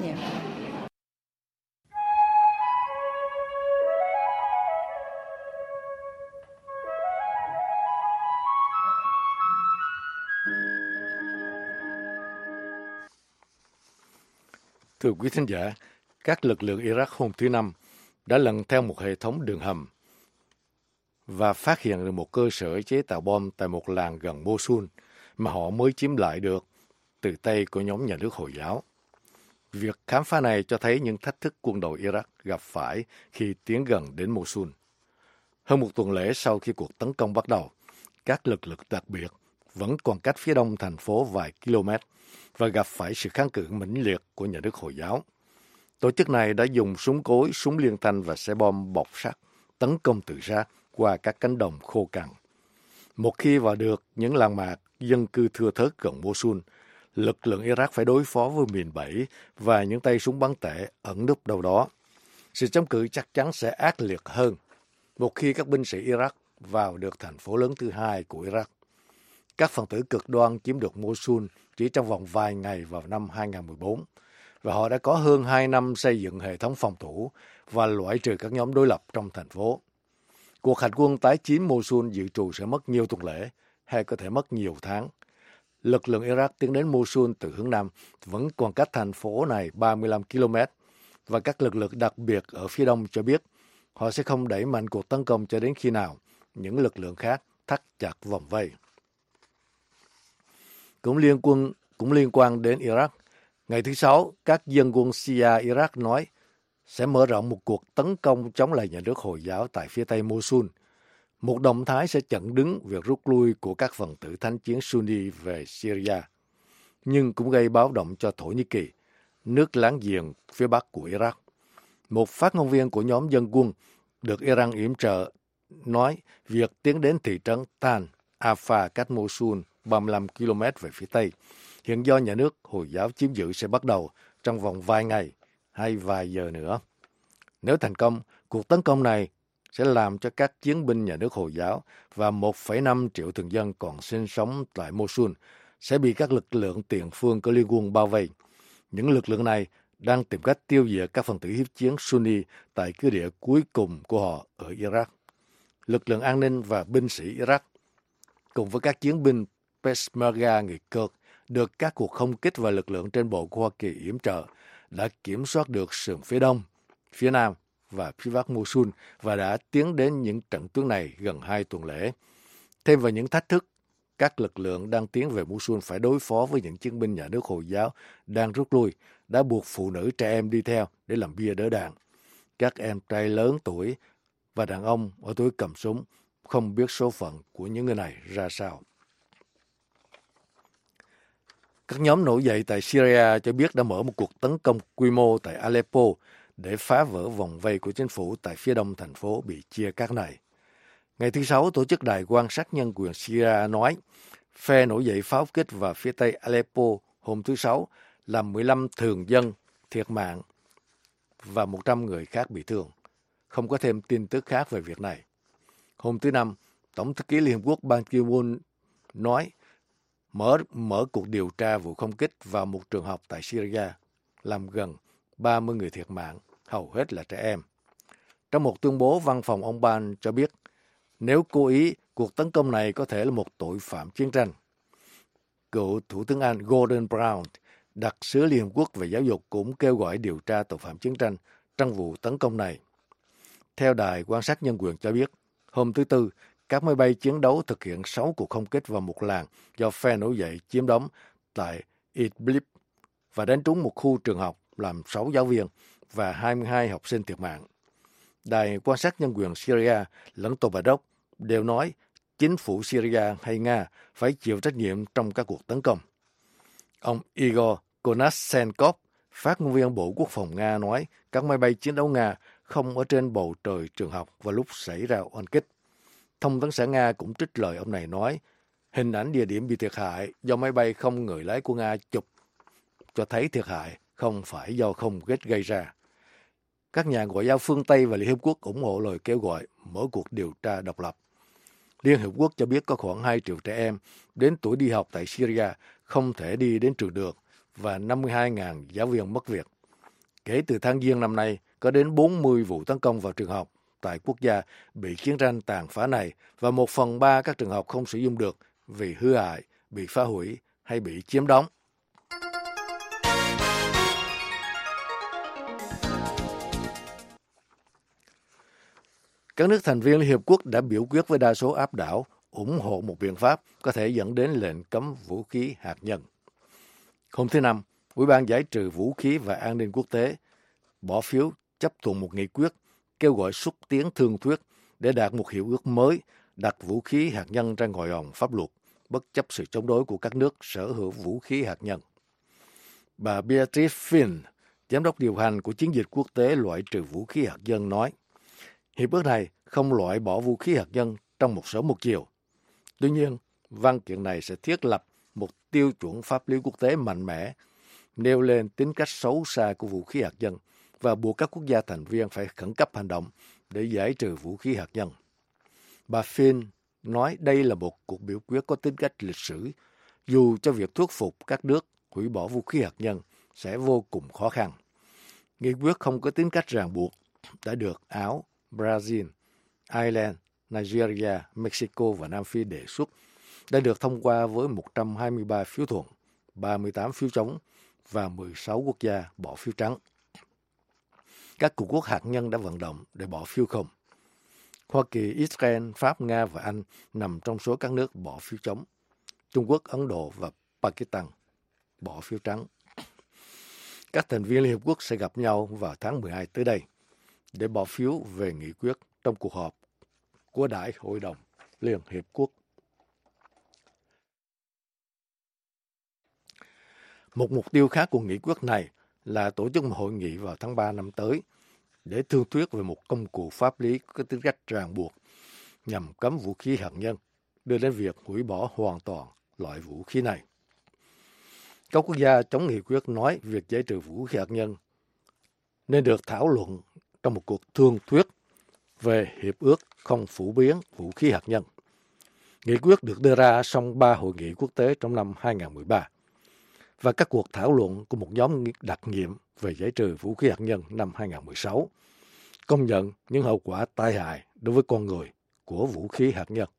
Thưa quý thính giả, các lực lượng Iraq hôm thứ Năm đã lần theo một hệ thống đường hầm và phát hiện được một cơ sở chế tạo bom tại một làng gần Mosul mà họ mới chiếm lại được từ tay của nhóm nhà nước Hồi giáo. Việc khám phá này cho thấy những thách thức quân đội Iraq gặp phải khi tiến gần đến Mosul. Hơn một tuần lễ sau khi cuộc tấn công bắt đầu, các lực lượng đặc biệt vẫn còn cách phía đông thành phố vài km và gặp phải sự kháng cự mãnh liệt của nhà nước Hồi giáo. Tổ chức này đã dùng súng cối, súng liên thanh và xe bom bọc sắt tấn công tự sát qua các cánh đồng khô cằn. Một khi vào được những làng mạc dân cư thưa thớt gần Mosul, lực lượng Iraq phải đối phó với mìn bẫy và những tay súng bắn tệ ẩn núp đâu đó. Sự chống cự chắc chắn sẽ ác liệt hơn một khi các binh sĩ Iraq vào được thành phố lớn thứ hai của Iraq. Các phần tử cực đoan chiếm được Mosul chỉ trong vòng vài ngày vào năm hai không một bốn, và họ đã có hơn hai năm xây dựng hệ thống phòng thủ và loại trừ các nhóm đối lập trong thành phố. Cuộc hành quân tái chiếm Mosul dự trù sẽ mất nhiều tuần lễ, hay có thể mất nhiều tháng. Lực lượng Iraq tiến đến Mosul từ hướng Nam vẫn còn cách thành phố này ba mươi lăm ki lô mét, và các lực lượng đặc biệt ở phía đông cho biết họ sẽ không đẩy mạnh cuộc tấn công cho đến khi nào những lực lượng khác thắt chặt vòng vây. Cũng liên quân cũng liên quan đến Iraq, ngày thứ Sáu, các dân quân Shia Iraq nói sẽ mở rộng một cuộc tấn công chống lại nhà nước Hồi giáo tại phía tây Mosul. Một động thái sẽ chặn đứng việc rút lui của các phần tử thánh chiến Sunni về Syria, nhưng cũng gây báo động cho Thổ Nhĩ Kỳ, nước láng giềng phía bắc của Iraq. Một phát ngôn viên của nhóm dân quân được Iran yểm trợ nói việc tiến đến thị trấn Tan Afar cách Mosul ba mươi lăm ki lô mét về phía tây, hiện do nhà nước Hồi giáo chiếm giữ sẽ bắt đầu trong vòng vài ngày hay vài giờ nữa. Nếu thành công, cuộc tấn công này sẽ làm cho các chiến binh nhà nước Hồi giáo và một phẩy năm triệu thường dân còn sinh sống tại Mosul sẽ bị các lực lượng tiền phương của liên quân bao vây. Những lực lượng này đang tìm cách tiêu diệt các phần tử hiếp chiến Sunni tại cứ địa cuối cùng của họ ở Iraq. Lực lượng an ninh và binh sĩ Iraq cùng với các chiến binh Peshmerga người Kurd được các cuộc không kích và lực lượng trên bộ của Hoa Kỳ yểm trợ đã kiểm soát được sườn phía đông, phía nam và phía bắc Mosul và đã tiến đến những trận tuyến này gần hai tuần lễ. Thêm vào những thách thức, các lực lượng đang tiến về Mosul phải đối phó với những chiến binh nhà nước Hồi giáo đang rút lui, đã buộc phụ nữ trẻ em đi theo để làm bia đỡ đạn. Các em trai lớn tuổi và đàn ông ở tuổi cầm súng không biết số phận của những người này ra sao. Các nhóm nổi dậy tại Syria cho biết đã mở một cuộc tấn công quy mô tại Aleppo để phá vỡ vòng vây của chính phủ tại phía đông thành phố bị chia cắt này. Ngày thứ Sáu, Tổ chức Đài quan sát nhân quyền Syria nói phe nổi dậy pháo kích vào phía tây Aleppo hôm thứ Sáu làm mười lăm thường dân thiệt mạng và một trăm người khác bị thương. Không có thêm tin tức khác về việc này. Hôm thứ Năm, Tổng thư ký Liên Hợp Quốc Ban Ki-moon nói mở mở cuộc điều tra vụ không kích vào một trường học tại Syria, làm gần ba mươi người thiệt mạng, hầu hết là trẻ em. Trong một tuyên bố, văn phòng ông Ban cho biết nếu cố ý, cuộc tấn công này có thể là một tội phạm chiến tranh. Cựu Thủ tướng Anh Gordon Brown, đặc sứ Liên Hợp Quốc về giáo dục, cũng kêu gọi điều tra tội phạm chiến tranh trong vụ tấn công này. Theo Đài quan sát nhân quyền cho biết, hôm thứ Tư, các máy bay chiến đấu thực hiện sáu cuộc không kích vào một làng do phe nổi dậy chiếm đóng tại Idlib và đánh trúng một khu trường học làm sáu giáo viên và hai mươi hai học sinh thiệt mạng. Đài quan sát nhân quyền Syria lẫn Tòa Bạch Ốc đều nói chính phủ Syria hay Nga phải chịu trách nhiệm trong các cuộc tấn công. Ông Igor Konashenkov, phát ngôn viên Bộ Quốc phòng Nga, nói các máy bay chiến đấu Nga không ở trên bầu trời trường học vào lúc xảy ra oanh kích. Thông tấn xã Nga cũng trích lời ông này nói hình ảnh địa điểm bị thiệt hại do máy bay không người lái của Nga chụp cho thấy thiệt hại không phải do không kích gây ra. Các nhà ngoại giao phương Tây và Liên Hợp Quốc ủng hộ lời kêu gọi mở cuộc điều tra độc lập. Liên Hợp Quốc cho biết có khoảng hai triệu trẻ em đến tuổi đi học tại Syria không thể đi đến trường được và năm mươi hai nghìn giáo viên mất việc. Kể từ tháng Giêng năm nay, có đến bốn mươi vụ tấn công vào trường học tại quốc gia bị chiến tranh tàn phá này và một phần ba các trường học không sử dụng được vì hư hại, bị phá hủy hay bị chiếm đóng. Các nước thành viên Liên Hợp Quốc đã biểu quyết với đa số áp đảo ủng hộ một biện pháp có thể dẫn đến lệnh cấm vũ khí hạt nhân. Hôm thứ Năm, Ủy ban giải trừ vũ khí và an ninh quốc tế bỏ phiếu chấp thuận một nghị quyết kêu gọi xúc tiến thương thuyết để đạt một hiệp ước mới đặt vũ khí hạt nhân ra ngoài vòng pháp luật, bất chấp sự chống đối của các nước sở hữu vũ khí hạt nhân. Bà Beatrice Finn, giám đốc điều hành của chiến dịch quốc tế loại trừ vũ khí hạt nhân, nói hiệp ước này không loại bỏ vũ khí hạt nhân trong một sớm một chiều. Tuy nhiên, văn kiện này sẽ thiết lập một tiêu chuẩn pháp lý quốc tế mạnh mẽ, nêu lên tính cách xấu xa của vũ khí hạt nhân và buộc các quốc gia thành viên phải khẩn cấp hành động để giải trừ vũ khí hạt nhân. Bà Finn nói đây là một cuộc biểu quyết có tính cách lịch sử, dù cho việc thuyết phục các nước hủy bỏ vũ khí hạt nhân sẽ vô cùng khó khăn. Nghị quyết không có tính cách ràng buộc đã được Áo, Brazil, Ireland, Nigeria, Mexico và Nam Phi đề xuất, đã được thông qua với một trăm hai mươi ba phiếu thuận, ba mươi tám phiếu chống và mười sáu quốc gia bỏ phiếu trắng. Các cường quốc hạt nhân đã vận động để bỏ phiếu không. Hoa Kỳ, Israel, Pháp, Nga và Anh nằm trong số các nước bỏ phiếu chống. Trung Quốc, Ấn Độ và Pakistan bỏ phiếu trắng. Các thành viên Liên Hợp Quốc sẽ gặp nhau vào tháng mười hai tới đây để bỏ phiếu về nghị quyết trong cuộc họp của Đại hội đồng Liên Hiệp Quốc. Một mục tiêu khác của nghị quyết này là tổ chức một hội nghị vào tháng ba năm tới để thương thuyết về một công cụ pháp lý có tính cách ràng buộc nhằm cấm vũ khí hạt nhân, đưa đến việc hủy bỏ hoàn toàn loại vũ khí này. Các quốc gia chống nghị quyết nói việc giải trừ vũ khí hạt nhân nên được thảo luận trong một cuộc thương thuyết về hiệp ước không phổ biến vũ khí hạt nhân. Nghị quyết được đưa ra sau ba hội nghị quốc tế trong năm hai không một ba và các cuộc thảo luận của một nhóm đặc nhiệm về giải trừ vũ khí hạt nhân năm hai không một sáu, công nhận những hậu quả tai hại đối với con người của vũ khí hạt nhân.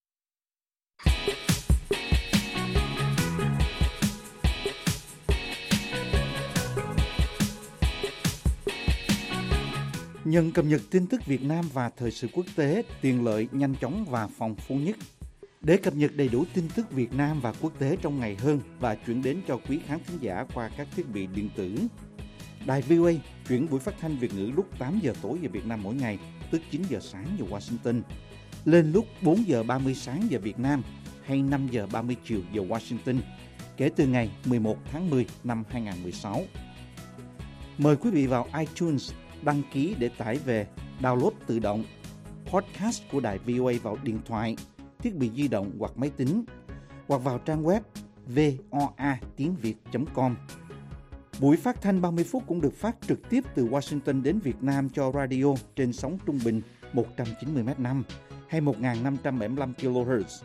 Nhận cập nhật tin tức Việt Nam và thời sự quốc tế, tiện lợi, nhanh chóng và phong phú nhất. Để cập nhật đầy đủ tin tức Việt Nam và quốc tế trong ngày hơn và chuyển đến cho quý khán thính giả qua các thiết bị điện tử, Đài vê o a chuyển buổi phát thanh Việt ngữ lúc tám giờ tối giờ Việt Nam mỗi ngày, tức chín giờ sáng giờ Washington, lên lúc bốn giờ ba mươi sáng giờ Việt Nam hay năm giờ ba mươi chiều giờ Washington, kể từ ngày mười một tháng mười năm hai nghìn không trăm mười sáu. Mời quý vị vào iTunes đăng ký để tải về, download tự động podcast của đài vê o a vào điện thoại, thiết bị di động hoặc máy tính, hoặc vào trang web voa tiếng việt chấm com. Buổi phát thanh ba mươi phút cũng được phát trực tiếp từ Washington đến Việt Nam cho radio trên sóng trung bình một trăm chín mươi mét năm hay một nghìn năm trăm bảy mươi lăm ki lô héc.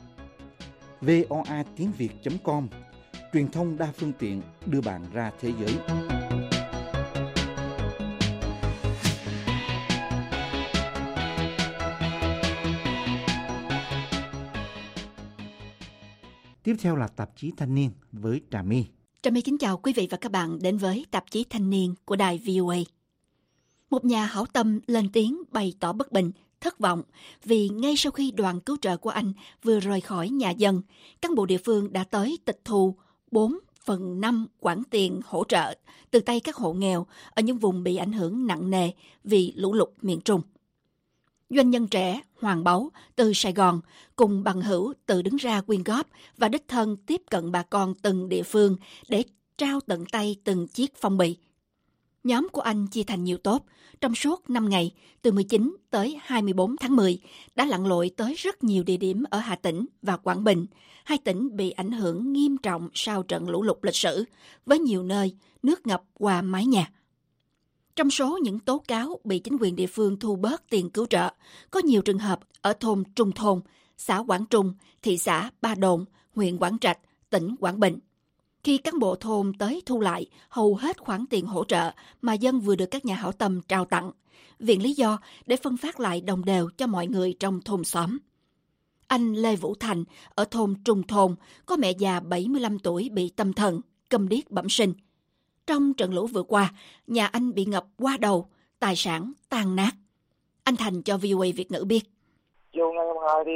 voa tiếng việt chấm com, truyền thông đa phương tiện đưa bạn ra thế giới. Tiếp theo là tạp chí Thanh niên với Trà My. Trà My kính chào quý vị và các bạn đến với tạp chí Thanh niên của đài vê o a. Một nhà hảo tâm lên tiếng bày tỏ bất bình, thất vọng vì ngay sau khi đoàn cứu trợ của Anh vừa rời khỏi nhà dân, cán bộ địa phương đã tới tịch thu bốn phần năm khoản tiền hỗ trợ từ tay các hộ nghèo ở những vùng bị ảnh hưởng nặng nề vì lũ lụt miền Trung. Doanh nhân trẻ Hoàng Báu từ Sài Gòn cùng bằng hữu tự đứng ra quyên góp và đích thân tiếp cận bà con từng địa phương để trao tận tay từng chiếc phong bì. Nhóm của anh chia thành nhiều tốp, trong suốt năm ngày, từ mười chín tới hai mươi bốn tháng mười, đã lặn lội tới rất nhiều địa điểm ở Hà Tĩnh và Quảng Bình, hai tỉnh bị ảnh hưởng nghiêm trọng sau trận lũ lụt lịch sử, với nhiều nơi nước ngập qua mái nhà. Trong số những tố cáo bị chính quyền địa phương thu bớt tiền cứu trợ, có nhiều trường hợp ở thôn Trung Thôn, xã Quảng Trung, thị xã Ba Đồn, huyện Quảng Trạch, tỉnh Quảng Bình. Khi cán bộ thôn tới thu lại hầu hết khoản tiền hỗ trợ mà dân vừa được các nhà hảo tâm trao tặng, viện lý do để phân phát lại đồng đều cho mọi người trong thôn xóm. Anh Lê Vũ Thành ở thôn Trung Thôn có mẹ già bảy mươi lăm tuổi bị tâm thần, câm điếc bẩm sinh. Trong trận lũ vừa qua, nhà anh bị ngập qua đầu, tài sản tan nát. Anh Thành cho vê o a Việt ngữ biết. Chiều ngày hôm hai thì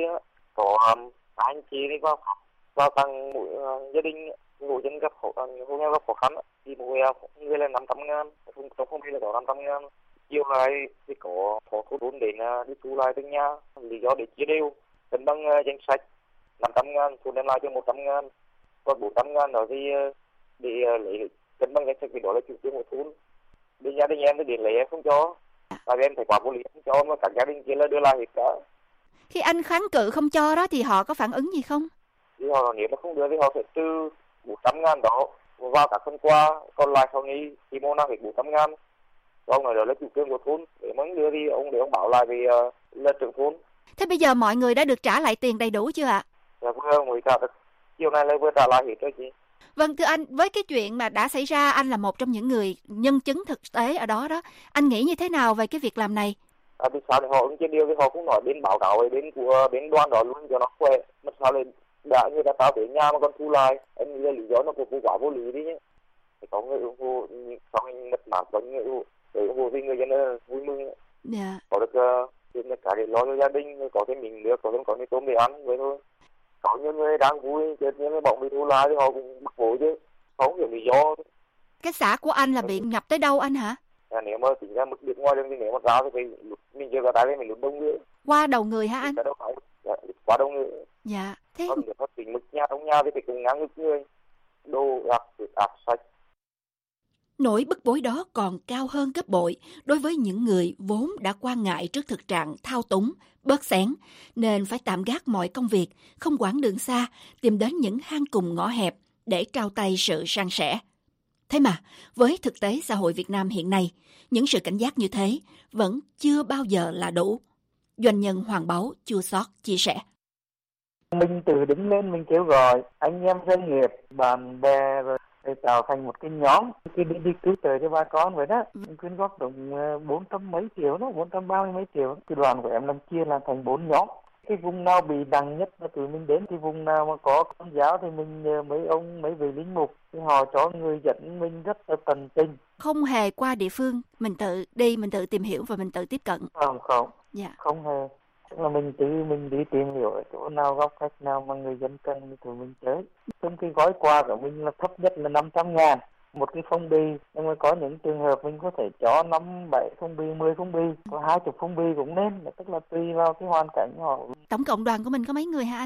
có anh chị đi vào vào tầng mỗi gia đình ngồi dân gặp hộ hộ nghèo gặp khó khăn thì mỗi người là năm trăm ngàn, không trong không là có năm trăm ngàn. Chiều nay thì có phó thủ tướng đến đi thu lại từng nhà, lý do để chia đều cân bằng danh sách năm trăm ngàn, thu đem lại cho một trăm ngàn, còn bốn trăm ngàn đó thì để lấy cân bằng danh sách, vì đó là chủ trương của thôn. Bên gia đình em thì đến lấy em không cho, tại vì em phải quá vô lý không cho, mà các gia đình kia là đưa lại hết cả. Khi anh kháng cự không cho đó thì họ có phản ứng gì không? Thì họ nếu mà không đưa thì họ sẽ trừ bốn trăm ngàn đó vào các phần quà, còn lại sau này thì mua nào hết bốn trăm ngàn. Ông nói đó là chủ trương của thôn, để muốn đưa thì ông để ông bảo lại về uh, là trưởng thôn. Thế bây giờ mọi người đã được trả lại tiền đầy đủ chưa ạ? Dạ vừa mới trả được, chiều nay lại vừa trả lại hết rồi chị. Vâng, thưa anh, với cái chuyện mà đã xảy ra, anh là một trong những người nhân chứng thực tế ở đó đó, anh nghĩ như thế nào về cái việc làm này? À, vì sao thì họ ứng trên điều thì họ cũng nói bên báo cáo bên của bên đoàn đó luôn cho nó khỏe, mà sao lại đã như đã trao đến nhà mà còn thu lại, em nghĩ là lý do nó cũng quá vô lý đi nhé. Thì có người ủng hộ, sau khi mất mát có người ủng hộ, để ủng hộ thì người dân là vui mừng. Dạ. Có được tiền uh, cả để lo cho gia đình, có thêm mình nước, có thêm có thêm tôm để ăn vậy thôi. Có những người đang vui, chứ những người bỗng bị thu lại thì họ cũng bực bội chứ, không hiểu lý do. Cái xã của anh là bị ngập tới đâu anh hả? À, nếu mà tính ra mức nước ngoài đường thì nếu mà ra thì phải mình chưa có đáy thì mình lụt đông người. Qua đầu người hả anh? Đâu phải, dạ, qua đầu người. Dạ. Thế còn nếu mà tính mức nhà trong nhà thì phải cùng ngang ngực người, đồ gạt áp sạch. Nỗi bức bối đó còn cao hơn gấp bội đối với những người vốn đã quan ngại trước thực trạng thao túng, bớt xén, nên phải tạm gác mọi công việc, không quản đường xa, tìm đến những hang cùng ngõ hẹp để trao tay sự san sẻ. Thế mà, với thực tế xã hội Việt Nam hiện nay, những sự cảnh giác như thế vẫn chưa bao giờ là đủ. Doanh nhân Hoàng Báu chua xót chia sẻ. Mình tự đứng lên, mình kêu gọi anh em doanh nghiệp, bạn bè rồi để tạo thành một cái nhóm khi đi, đi cứu trợ cho bà con vậy đó. Mình quyên góp đồng bốn trăm mấy triệu đó, bốn trăm ba mươi mấy triệu. Cái đoàn của em làm chia làm thành bốn nhóm. Cái vùng nào bị nặng nhất là tụi mình đến, cái vùng nào mà có tôn giáo thì mình nhờ mấy ông, mấy vị linh mục, thì họ cho người dẫn mình rất là tận tình. Không hề qua địa phương, mình tự đi, mình tự tìm hiểu và mình tự tiếp cận. Không, không, dạ. Không hề. Tức là mình tự mình đi tìm hiểu ở chỗ nào góc cách nào mà người dân cần thì tụi mình tới. Trong cái gói quà của mình là thấp nhất là năm trăm ngàn một cái phong bì, nhưng mà có những trường hợp mình có thể cho năm, bảy phong bì, mười phong bì, có hai chục phong bì cũng nên, tức là tùy vào cái hoàn cảnh họ. Tổng cộng đoàn của mình có mấy người hả anh?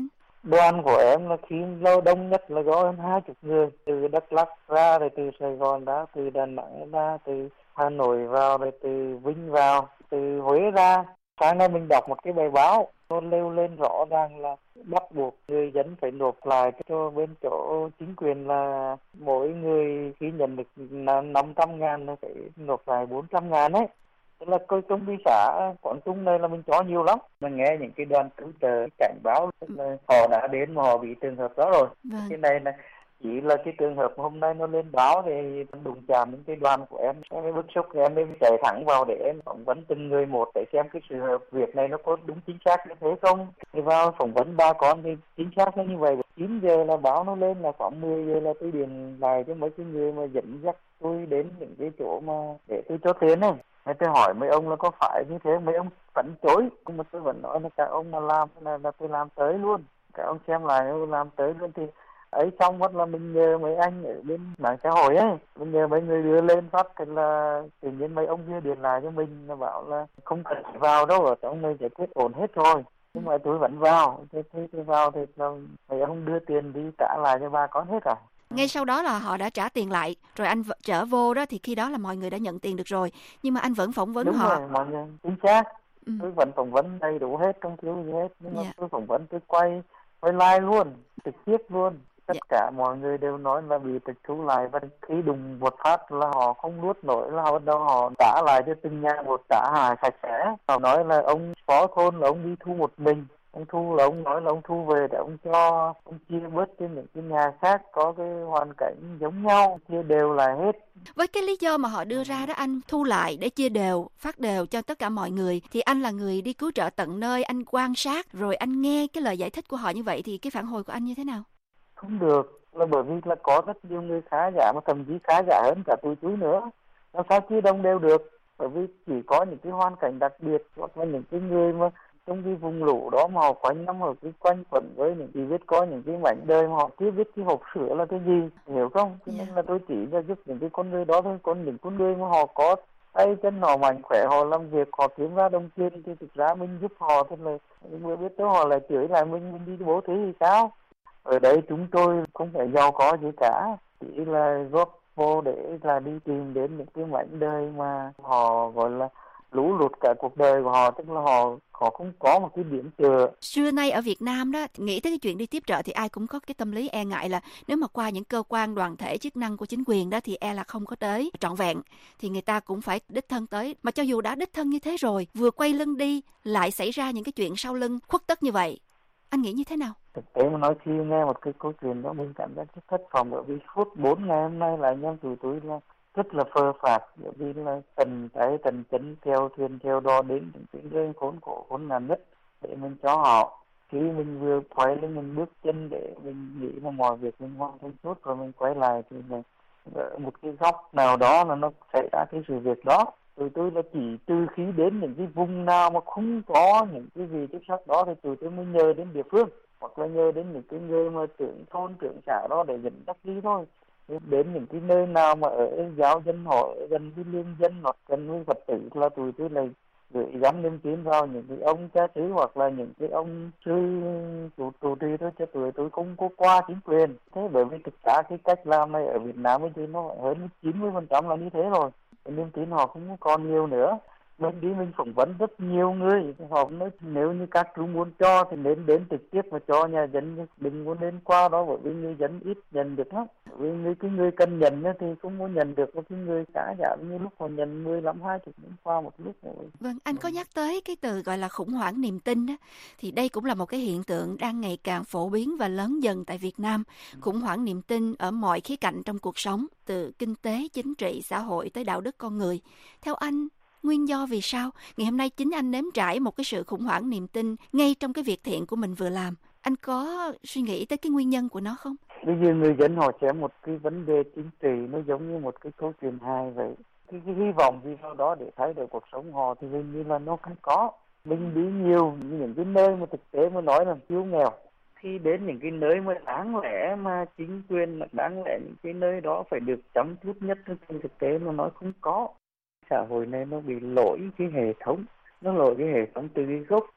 Đoàn của em là khi lâu đông nhất là có hơn hai chục người, từ Đắk Lắk ra, rồi từ Sài Gòn ra, từ Đà Nẵng ra, từ Hà Nội vào, rồi từ Vinh vào, từ Huế ra. Sáng nay mình đọc một cái bài báo, nó nêu lên rõ ràng là bắt buộc người dân phải nộp lại cho bên chỗ chính quyền là mỗi người khi nhận được năm trăm ngàn phải nộp lại bốn trăm ngàn ấy. Tức là coi công ty xã Quảng Trung này là mình cho nhiều lắm. Mình nghe những cái đoàn cứu trợ cảnh báo là họ đã đến mà họ bị trường hợp đó rồi. Vâng. Cái này là chỉ là cái trường hợp hôm nay nó lên báo thì đụng chạm những cái đoàn của em, em mới bức xúc thì em mới chạy thẳng vào để em phỏng vấn từng người một để xem cái sự hợp việc này nó có đúng chính xác như thế không. Thì vào phỏng vấn ba con thì chính xác là như vậy. chín giờ là báo nó lên, là khoảng mười giờ là tôi điện lại cho mấy cái người mà dẫn dắt tôi đến những cái chỗ mà để tôi cho tiền này. Nên tôi hỏi mấy ông là có phải như thế, mấy ông phản chối, nhưng mà tôi vẫn nói là các ông mà làm là, là tôi làm tới luôn, các ông xem lại tôi làm tới luôn. Thì ấy xong mất là mình nhờ mấy anh ở bên mạng xã hội ấy, mình nhờ mấy người đưa lên phát thì là tự nhiên mấy ông đưa điện lại cho mình là bảo là không cần vào đâu, ở trong này giải quyết ổn hết rồi. Nhưng mà tôi vẫn vào, tôi, tôi, tôi vào thì là mấy ông đưa tiền đi trả lại cho bà con hết rồi. Ngay sau đó là họ đã trả tiền lại, rồi anh trở vô đó thì khi đó là mọi người đã nhận tiền được rồi, nhưng mà anh vẫn phỏng vấn đúng họ. Rồi, mọi người chính xác. Ừ. Tôi vẫn phỏng vấn đầy đủ hết, không thiếu gì hết, nhưng mà yeah. tôi phỏng vấn tôi quay quay live luôn, trực tiếp luôn. Tất yeah. cả mọi người đều nói là bị tịch thu lại, và khi đùng một phát là họ không nuốt nổi, là họ bắt đầu họ trả lại cho từng nhà một, trả hài sạch sẽ. Họ nói là ông phó thôn là ông đi thu một mình, ông thu là ông nói là ông thu về để ông cho ông chia bớt cho những cái nhà khác có cái hoàn cảnh giống nhau, chia đều lại hết. Với cái lý do mà họ đưa ra đó, anh thu lại để chia đều, phát đều cho tất cả mọi người, thì anh là người đi cứu trợ tận nơi, anh quan sát rồi anh nghe cái lời giải thích của họ như vậy thì cái phản hồi của anh như thế nào? Không được, là bởi vì là có rất nhiều người khá giả, mà thậm chí khá giả hơn cả tụi túi nữa. Làm sao chia đông đều được? Bởi vì chỉ có những cái hoàn cảnh đặc biệt hoặc là những cái người mà trong cái vùng lũ đó mà họ quanh năm ở cái quanh quẩn với những chỉ biết có những cái mảnh đời mà họ chưa biết cái hộp sữa là cái gì, hiểu không? Cho nên là tôi chỉ là giúp những cái con người đó thôi. Còn những con người mà họ có tay chân họ mạnh khỏe, họ làm việc, họ kiếm ra đồng tiền thì thực ra mình giúp họ thôi, là mới biết tới họ lại chửi lại mình, mình đi bố thí thì sao? Ở đây chúng tôi không phải giàu có gì cả, chỉ là góp vô để là đi tìm đến những cái mảnh đời mà họ gọi là lũ lụt cả cuộc đời của họ, tức là họ họ không có một cái điểm tựa. Xưa nay ở Việt Nam đó, nghĩ tới cái chuyện đi tiếp trợ thì ai cũng có cái tâm lý e ngại là nếu mà qua những cơ quan đoàn thể chức năng của chính quyền đó thì e là không có tới trọn vẹn, thì người ta cũng phải đích thân tới. Mà cho dù đã đích thân như thế rồi, vừa quay lưng đi lại xảy ra những cái chuyện sau lưng khuất tất như vậy, anh nghĩ như thế nào? Thực tế mà nói, khi nghe một cái câu chuyện đó mình cảm giác rất thất vọng, bởi vì suốt bốn ngày hôm nay là anh em tụi tôi là rất là phơ phạc, bởi vì là tần cái tần chấn theo thuyền theo đo đến những cái khốn khổ khốn nạn nhất để mình cho họ. Khi mình vừa quay lên mình bước chân để mình nghĩ là mọi việc mình hoàn thành tốt rồi mình quay lại thì mình ở một cái góc nào đó là nó xảy ra cái sự việc đó. Tụi tôi là chỉ từ khi đến những cái vùng nào mà không có những cái gì tiếp sắc đó thì tụi tôi mới nhờ đến địa phương, hoặc là nhờ đến những cái người mà trưởng thôn trưởng xã đó để dẫn dắt đi thôi. Đến những cái nơi nào mà ở giáo dân họ gần với lương dân hoặc gần với Phật tử là tụi tôi lại gửi gắm niềm tin vào những cái ông cha xứ hoặc là những cái ông sư chủ trụ trì thôi, cho tụi tôi không có qua chính quyền. Thế bởi vì thực ra cái cách làm này ở Việt Nam thì nó hơn chín mươi phần trăm là như thế rồi, niềm tin họ không còn nhiều nữa. Mình đi mình phỏng vấn rất nhiều người, họ nói nếu như các chú muốn cho thì nên đến trực tiếp và cho nhà dân, đừng có nên qua đó, bởi vì người dân ít nhận được lắm. Vì người cái người cần nhận thì không có nhận được, cái người cả giả như lúc họ nhận mười lăm hai chục đến qua một lúc rồi. Vâng, anh có nhắc tới cái từ gọi là khủng hoảng niềm tin đó, thì đây cũng là một cái hiện tượng đang ngày càng phổ biến và lớn dần tại Việt Nam. Khủng hoảng niềm tin ở mọi khía cạnh trong cuộc sống, từ kinh tế, chính trị, xã hội tới đạo đức con người. Theo anh, nguyên do vì sao ngày hôm nay chính anh nếm trải một cái sự khủng hoảng niềm tin ngay trong cái việc thiện của mình vừa làm? Anh có suy nghĩ tới cái nguyên nhân của nó không? Bây giờ người dân họ xem một cái vấn đề chính trị nó giống như một cái câu chuyện hài vậy. Cái, cái hy vọng gì sau đó để thay đổi cuộc sống họ thì hình như là nó không có. Mình đi nhiều những cái nơi mà thực tế mà nói là thiếu nghèo. Khi đến những cái nơi mà đáng lẽ mà chính quyền là đáng lẽ những cái nơi đó phải được chăm chút nhất, trên thực tế mà nói không có. Xã hội này nó bị lỗi cái hệ thống, nó lỗi cái hệ thống từ cái gốc.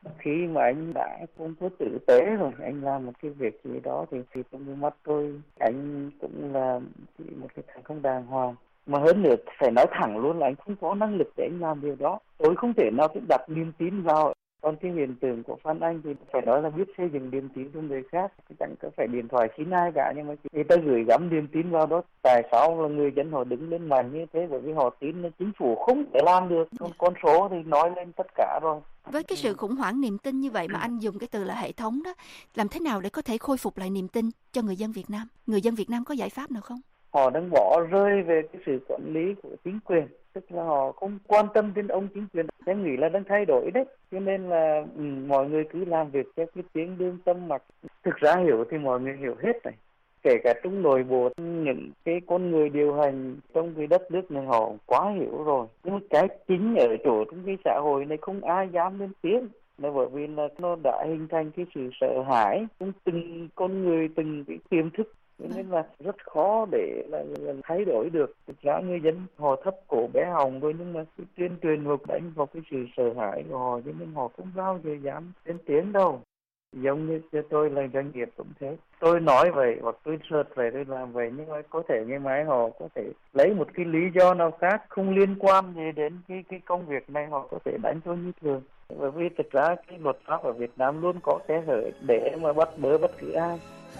Khi mà anh đã không có tử tế rồi, anh làm một cái việc gì đó thì, thì trong mắt tôi anh cũng là một cái thằng không đàng hoàng. Mà hơn nữa phải nói thẳng luôn là anh không có năng lực để anh làm điều đó. Tôi không thể nào đặt niềm tin vào. Còn cái hiện tượng của Phan Anh thì phải nói là biết xây dựng niềm tin cho người khác. Chẳng có phải điện thoại xin ai cả, nhưng mà người ta gửi gắm niềm tin vào đó. Tại sao là người dân họ đứng lên mạnh như thế? Bởi vì họ tin là chính phủ không thể làm được. Còn con số thì nói lên tất cả rồi. Với cái sự khủng hoảng niềm tin như vậy mà anh dùng cái từ là hệ thống đó, làm thế nào để có thể khôi phục lại niềm tin cho người dân Việt Nam? Người dân Việt Nam có giải pháp nào không? Họ đang bỏ rơi về cái sự quản lý của chính quyền, tức là họ không quan tâm đến ông chính quyền. Em nghĩ là đang thay đổi đấy, cho nên là ừ, mọi người cứ làm việc theo cái tiếng lương tâm mặc. Thực ra hiểu thì mọi người hiểu hết này, kể cả trong nội bộ những cái con người điều hành trong cái đất nước này họ quá hiểu rồi. Nhưng cái chính ở chỗ trong cái xã hội này không ai dám lên tiếng, là bởi vì là nó đã hình thành cái sự sợ hãi trong từng con người, từng cái tiềm thức. Cho nên là rất khó để là, là thay đổi được. Thực ra người dân họ thấp cổ bé họng thôi, nhưng mà cái tuyên truyền hoặc đánh vào cái sự sợ hãi của họ, cho nên họ không bao giờ dám lên tiếng đâu. Giống như cho tôi là doanh nghiệp cũng thế. Tôi nói vậy hoặc tôi search vậy, tôi làm vậy, nhưng mà có thể ngày mai họ có thể lấy một cái lý do nào khác không liên quan gì đến cái cái công việc này, họ có thể đánh tôi như thường. Bởi vì thực ra cái luật pháp ở Việt Nam luôn có kẽ hở để mà bắt bớ bất cứ ai.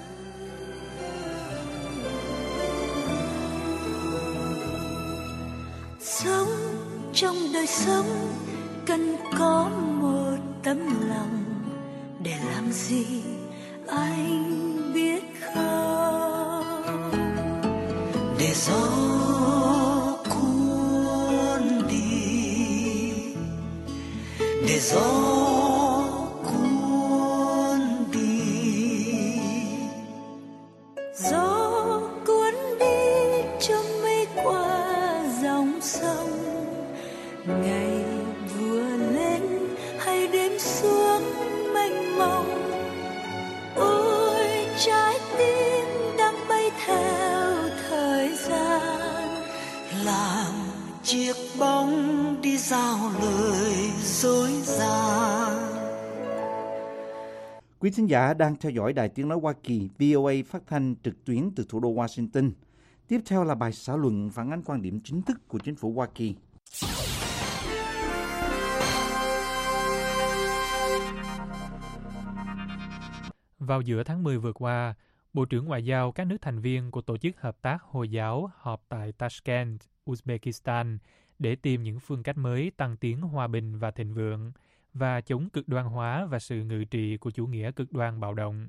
Sống trong đời sống cần có một tấm lòng, để làm gì anh biết không? Để gió cuốn đi, để gió cuốn đi, gió cuốn đi cho mây qua dòng sông. Ngày vừa lên hay đêm xuống mênh mông, ôi trái tim đang bay theo thời gian, làm chiếc bóng đi giao lời dối gian. Quý thính giả đang theo dõi Đài Tiếng Nói Hoa Kỳ vê o a phát thanh trực tuyến từ thủ đô Washington. Tiếp theo là bài xã luận phản ánh quan điểm chính thức của chính phủ Hoa Kỳ. Vào giữa tháng mười vừa qua, Bộ trưởng Ngoại giao các nước thành viên của Tổ chức Hợp tác Hồi giáo họp tại Tashkent, Uzbekistan để tìm những phương cách mới tăng tiến hòa bình và thịnh vượng và chống cực đoan hóa và sự ngự trị của chủ nghĩa cực đoan bạo động.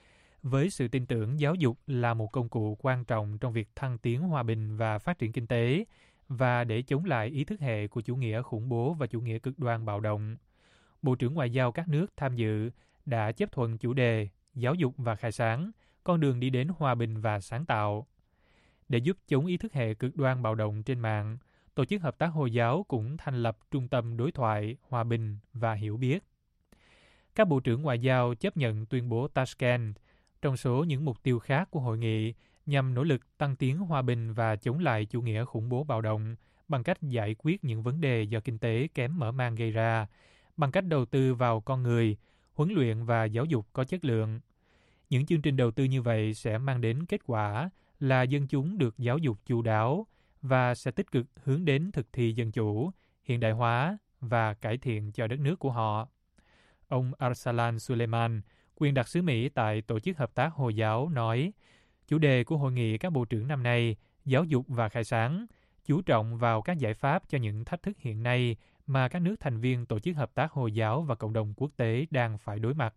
Với sự tin tưởng giáo dục là một công cụ quan trọng trong việc thăng tiến hòa bình và phát triển kinh tế và để chống lại ý thức hệ của chủ nghĩa khủng bố và chủ nghĩa cực đoan bạo động, Bộ trưởng Ngoại giao các nước tham dự đã chấp thuận chủ đề giáo dục và khai sáng, con đường đi đến hòa bình và sáng tạo. Để giúp chống ý thức hệ cực đoan bạo động trên mạng, Tổ chức Hợp tác Hồi giáo cũng thành lập Trung tâm Đối thoại, Hòa bình và Hiểu biết. Các bộ trưởng ngoại giao chấp nhận tuyên bố Tashkent trong số những mục tiêu khác của hội nghị nhằm nỗ lực tăng tiến hòa bình và chống lại chủ nghĩa khủng bố bạo động bằng cách giải quyết những vấn đề do kinh tế kém mở mang gây ra, bằng cách đầu tư vào con người, huấn luyện và giáo dục có chất lượng. Những chương trình đầu tư như vậy sẽ mang đến kết quả là dân chúng được giáo dục chu đáo và sẽ tích cực hướng đến thực thi dân chủ, hiện đại hóa và cải thiện cho đất nước của họ. Ông Arsalan Suleiman, quyền đặc sứ Mỹ tại Tổ chức Hợp tác Hồi giáo nói, chủ đề của hội nghị các bộ trưởng năm nay, giáo dục và khai sáng, chú trọng vào các giải pháp cho những thách thức hiện nay mà các nước thành viên Tổ chức Hợp tác Hồi giáo và cộng đồng quốc tế đang phải đối mặt.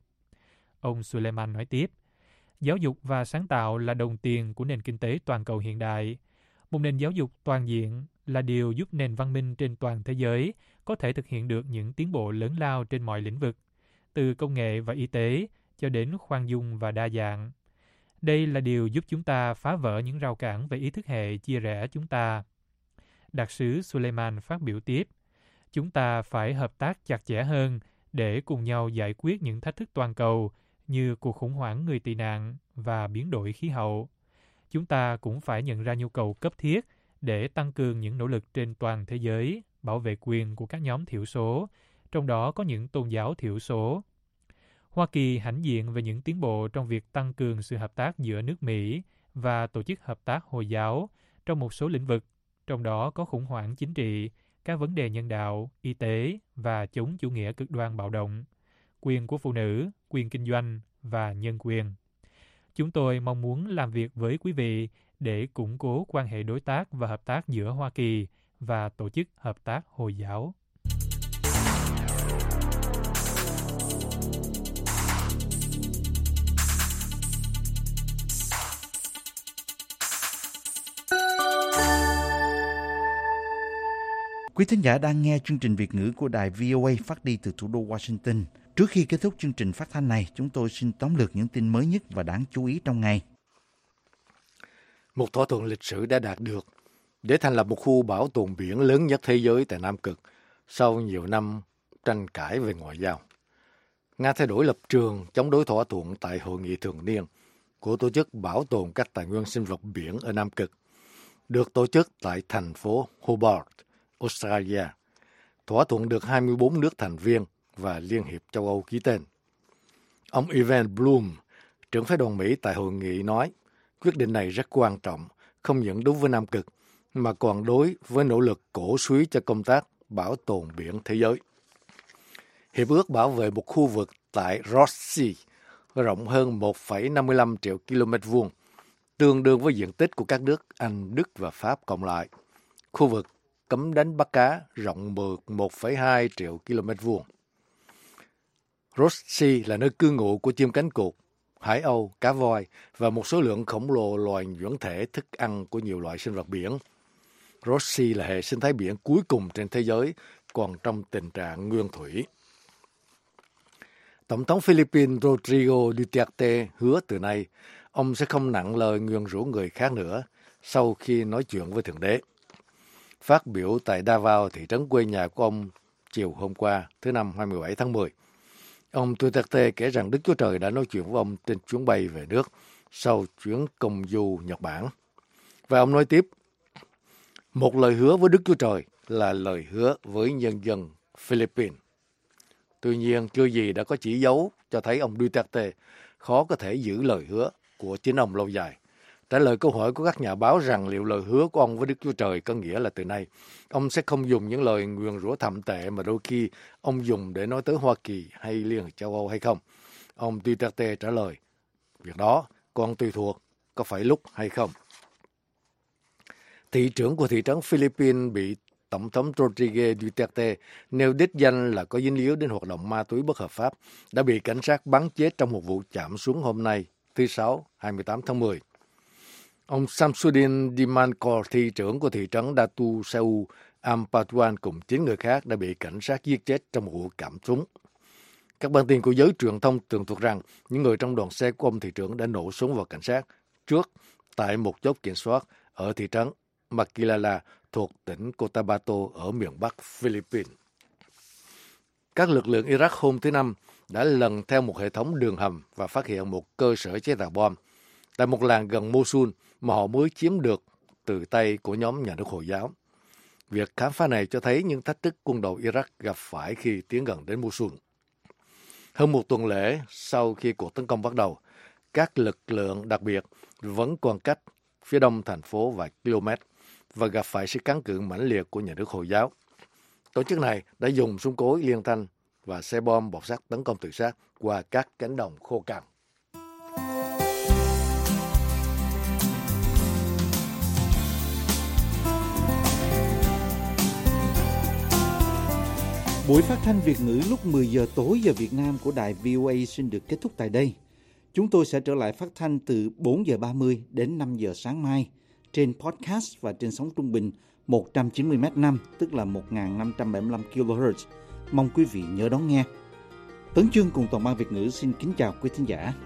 Ông Suleiman nói tiếp, giáo dục và sáng tạo là đồng tiền của nền kinh tế toàn cầu hiện đại. Một nền giáo dục toàn diện là điều giúp nền văn minh trên toàn thế giới có thể thực hiện được những tiến bộ lớn lao trên mọi lĩnh vực, từ công nghệ và y tế cho đến khoan dung và đa dạng. Đây là điều giúp chúng ta phá vỡ những rào cản về ý thức hệ chia rẽ chúng ta. Đặc sứ Suleiman phát biểu tiếp, chúng ta phải hợp tác chặt chẽ hơn để cùng nhau giải quyết những thách thức toàn cầu như cuộc khủng hoảng người tị nạn và biến đổi khí hậu. Chúng ta cũng phải nhận ra nhu cầu cấp thiết để tăng cường những nỗ lực trên toàn thế giới, bảo vệ quyền của các nhóm thiểu số, trong đó có những tôn giáo thiểu số. Hoa Kỳ hãnh diện về những tiến bộ trong việc tăng cường sự hợp tác giữa nước Mỹ và Tổ chức Hợp tác Hồi giáo trong một số lĩnh vực, trong đó có khủng hoảng chính trị, các vấn đề nhân đạo, y tế và chống chủ nghĩa cực đoan bạo động, quyền của phụ nữ, quyền kinh doanh và nhân quyền. Chúng tôi mong muốn làm việc với quý vị để củng cố quan hệ đối tác và hợp tác giữa Hoa Kỳ và Tổ chức Hợp tác Hồi giáo. Quý thính giả đang nghe chương trình Việt ngữ của đài vê o a phát đi từ thủ đô Washington. Trước khi kết thúc chương trình phát thanh này, chúng tôi xin tóm lược những tin mới nhất và đáng chú ý trong ngày. Một thỏa thuận lịch sử đã đạt được để thành lập một khu bảo tồn biển lớn nhất thế giới tại Nam Cực sau nhiều năm tranh cãi về ngoại giao. Nga thay đổi lập trường chống đối thỏa thuận tại hội nghị thường niên của Tổ chức Bảo tồn các tài nguyên sinh vật biển ở Nam Cực, được tổ chức tại thành phố Hobart, Australia. Thỏa thuận được hai mươi bốn nước thành viên và Liên hiệp châu Âu ký tên. Ông Evan Bloom, trưởng phái đoàn Mỹ tại hội nghị nói, quyết định này rất quan trọng, không những đối với Nam Cực, mà còn đối với nỗ lực cổ suý cho công tác bảo tồn biển thế giới. Hiệp ước bảo vệ một khu vực tại Ross Sea, rộng hơn một phẩy năm mươi lăm triệu ki lô mét vuông, tương đương với diện tích của các nước Anh, Đức và Pháp cộng lại. Khu vực cấm đánh bắt cá rộng một phẩy hai triệu ki lô mét vuông. Ross Sea là nơi cư ngụ của chim cánh cụt, hải âu, cá voi và một số lượng khổng lồ loài nhuyễn thể thức ăn của nhiều loại sinh vật biển. Ross Sea là hệ sinh thái biển cuối cùng trên thế giới, còn trong tình trạng nguyên thủy. Tổng thống Philippines Rodrigo Duterte hứa từ nay ông sẽ không nặng lời nguyền rủa người khác nữa sau khi nói chuyện với Thượng Đế. Phát biểu tại Davao, thị trấn quê nhà của ông chiều hôm qua, thứ Năm hai mươi bảy tháng mười, ông Duterte kể rằng Đức Chúa Trời đã nói chuyện với ông trên chuyến bay về nước sau chuyến công du Nhật Bản. Và ông nói tiếp, một lời hứa với Đức Chúa Trời là lời hứa với nhân dân Philippines. Tuy nhiên, chưa gì đã có chỉ dấu cho thấy ông Duterte khó có thể giữ lời hứa của chính ông lâu dài. Trả lời câu hỏi của các nhà báo rằng liệu lời hứa của ông với Đức Chúa Trời có nghĩa là từ nay ông sẽ không dùng những lời nguyền rủa thậm tệ mà đôi khi ông dùng để nói tới Hoa Kỳ hay Liên hiệp châu Âu hay không. Ông Duterte trả lời, việc đó còn tùy thuộc có phải lúc hay không. Thị trưởng của thị trấn Philippines bị Tổng thống Rodrigo Duterte nêu đích danh là có dính líu đến hoạt động ma túy bất hợp pháp đã bị cảnh sát bắn chết trong một vụ chạm súng hôm nay, thứ Sáu, hai mươi tám tháng mười. Ông Samsudin Dimankor, thị trưởng của thị trấn Datu Seu Ampatuan cùng chín người khác đã bị cảnh sát giết chết trong một vụ chạm súng. Các bản tin của giới truyền thông tường thuật rằng những người trong đoàn xe của ông thị trưởng đã nổ súng vào cảnh sát trước tại một chốt kiểm soát ở thị trấn Makilala thuộc tỉnh Cotabato ở miền Bắc Philippines. Các lực lượng Iraq hôm thứ Năm đã lần theo một hệ thống đường hầm và phát hiện một cơ sở chế tạo bom tại một làng gần Mosul mà họ mới chiếm được từ tay của nhóm nhà nước Hồi giáo. Việc khám phá này cho thấy những thách thức quân đội Iraq gặp phải khi tiến gần đến Mosul. Hơn một tuần lễ sau khi cuộc tấn công bắt đầu, các lực lượng đặc biệt vẫn còn cách phía đông thành phố vài km và gặp phải sự kháng cự mãnh liệt của nhà nước Hồi giáo. Tổ chức này đã dùng súng cối liên thanh và xe bom bọc sắt tấn công tự sát qua các cánh đồng khô cằn. Buổi phát thanh Việt ngữ lúc mười giờ tối giờ Việt Nam của đài vê o a xin được kết thúc tại đây. Chúng tôi sẽ trở lại phát thanh từ bốn giờ ba mươi đến năm giờ sáng mai trên podcast và trên sóng trung bình một trăm chín mươi mét năm, tức là một nghìn năm trăm bảy mươi lăm ki lô héc. Mong quý vị nhớ đón nghe. Tấn Chương cùng toàn ban Việt ngữ xin kính chào quý thính giả.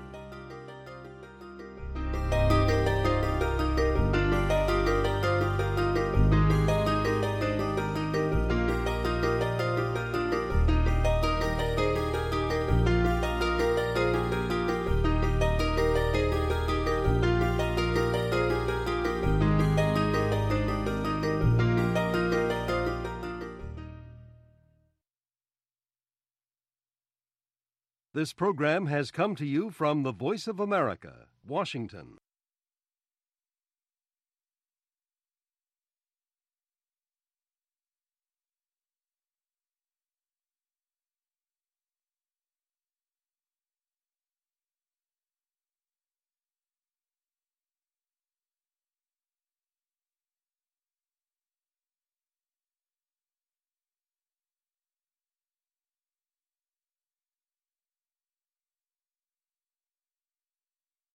This program has come to you from the Voice of America, Washington.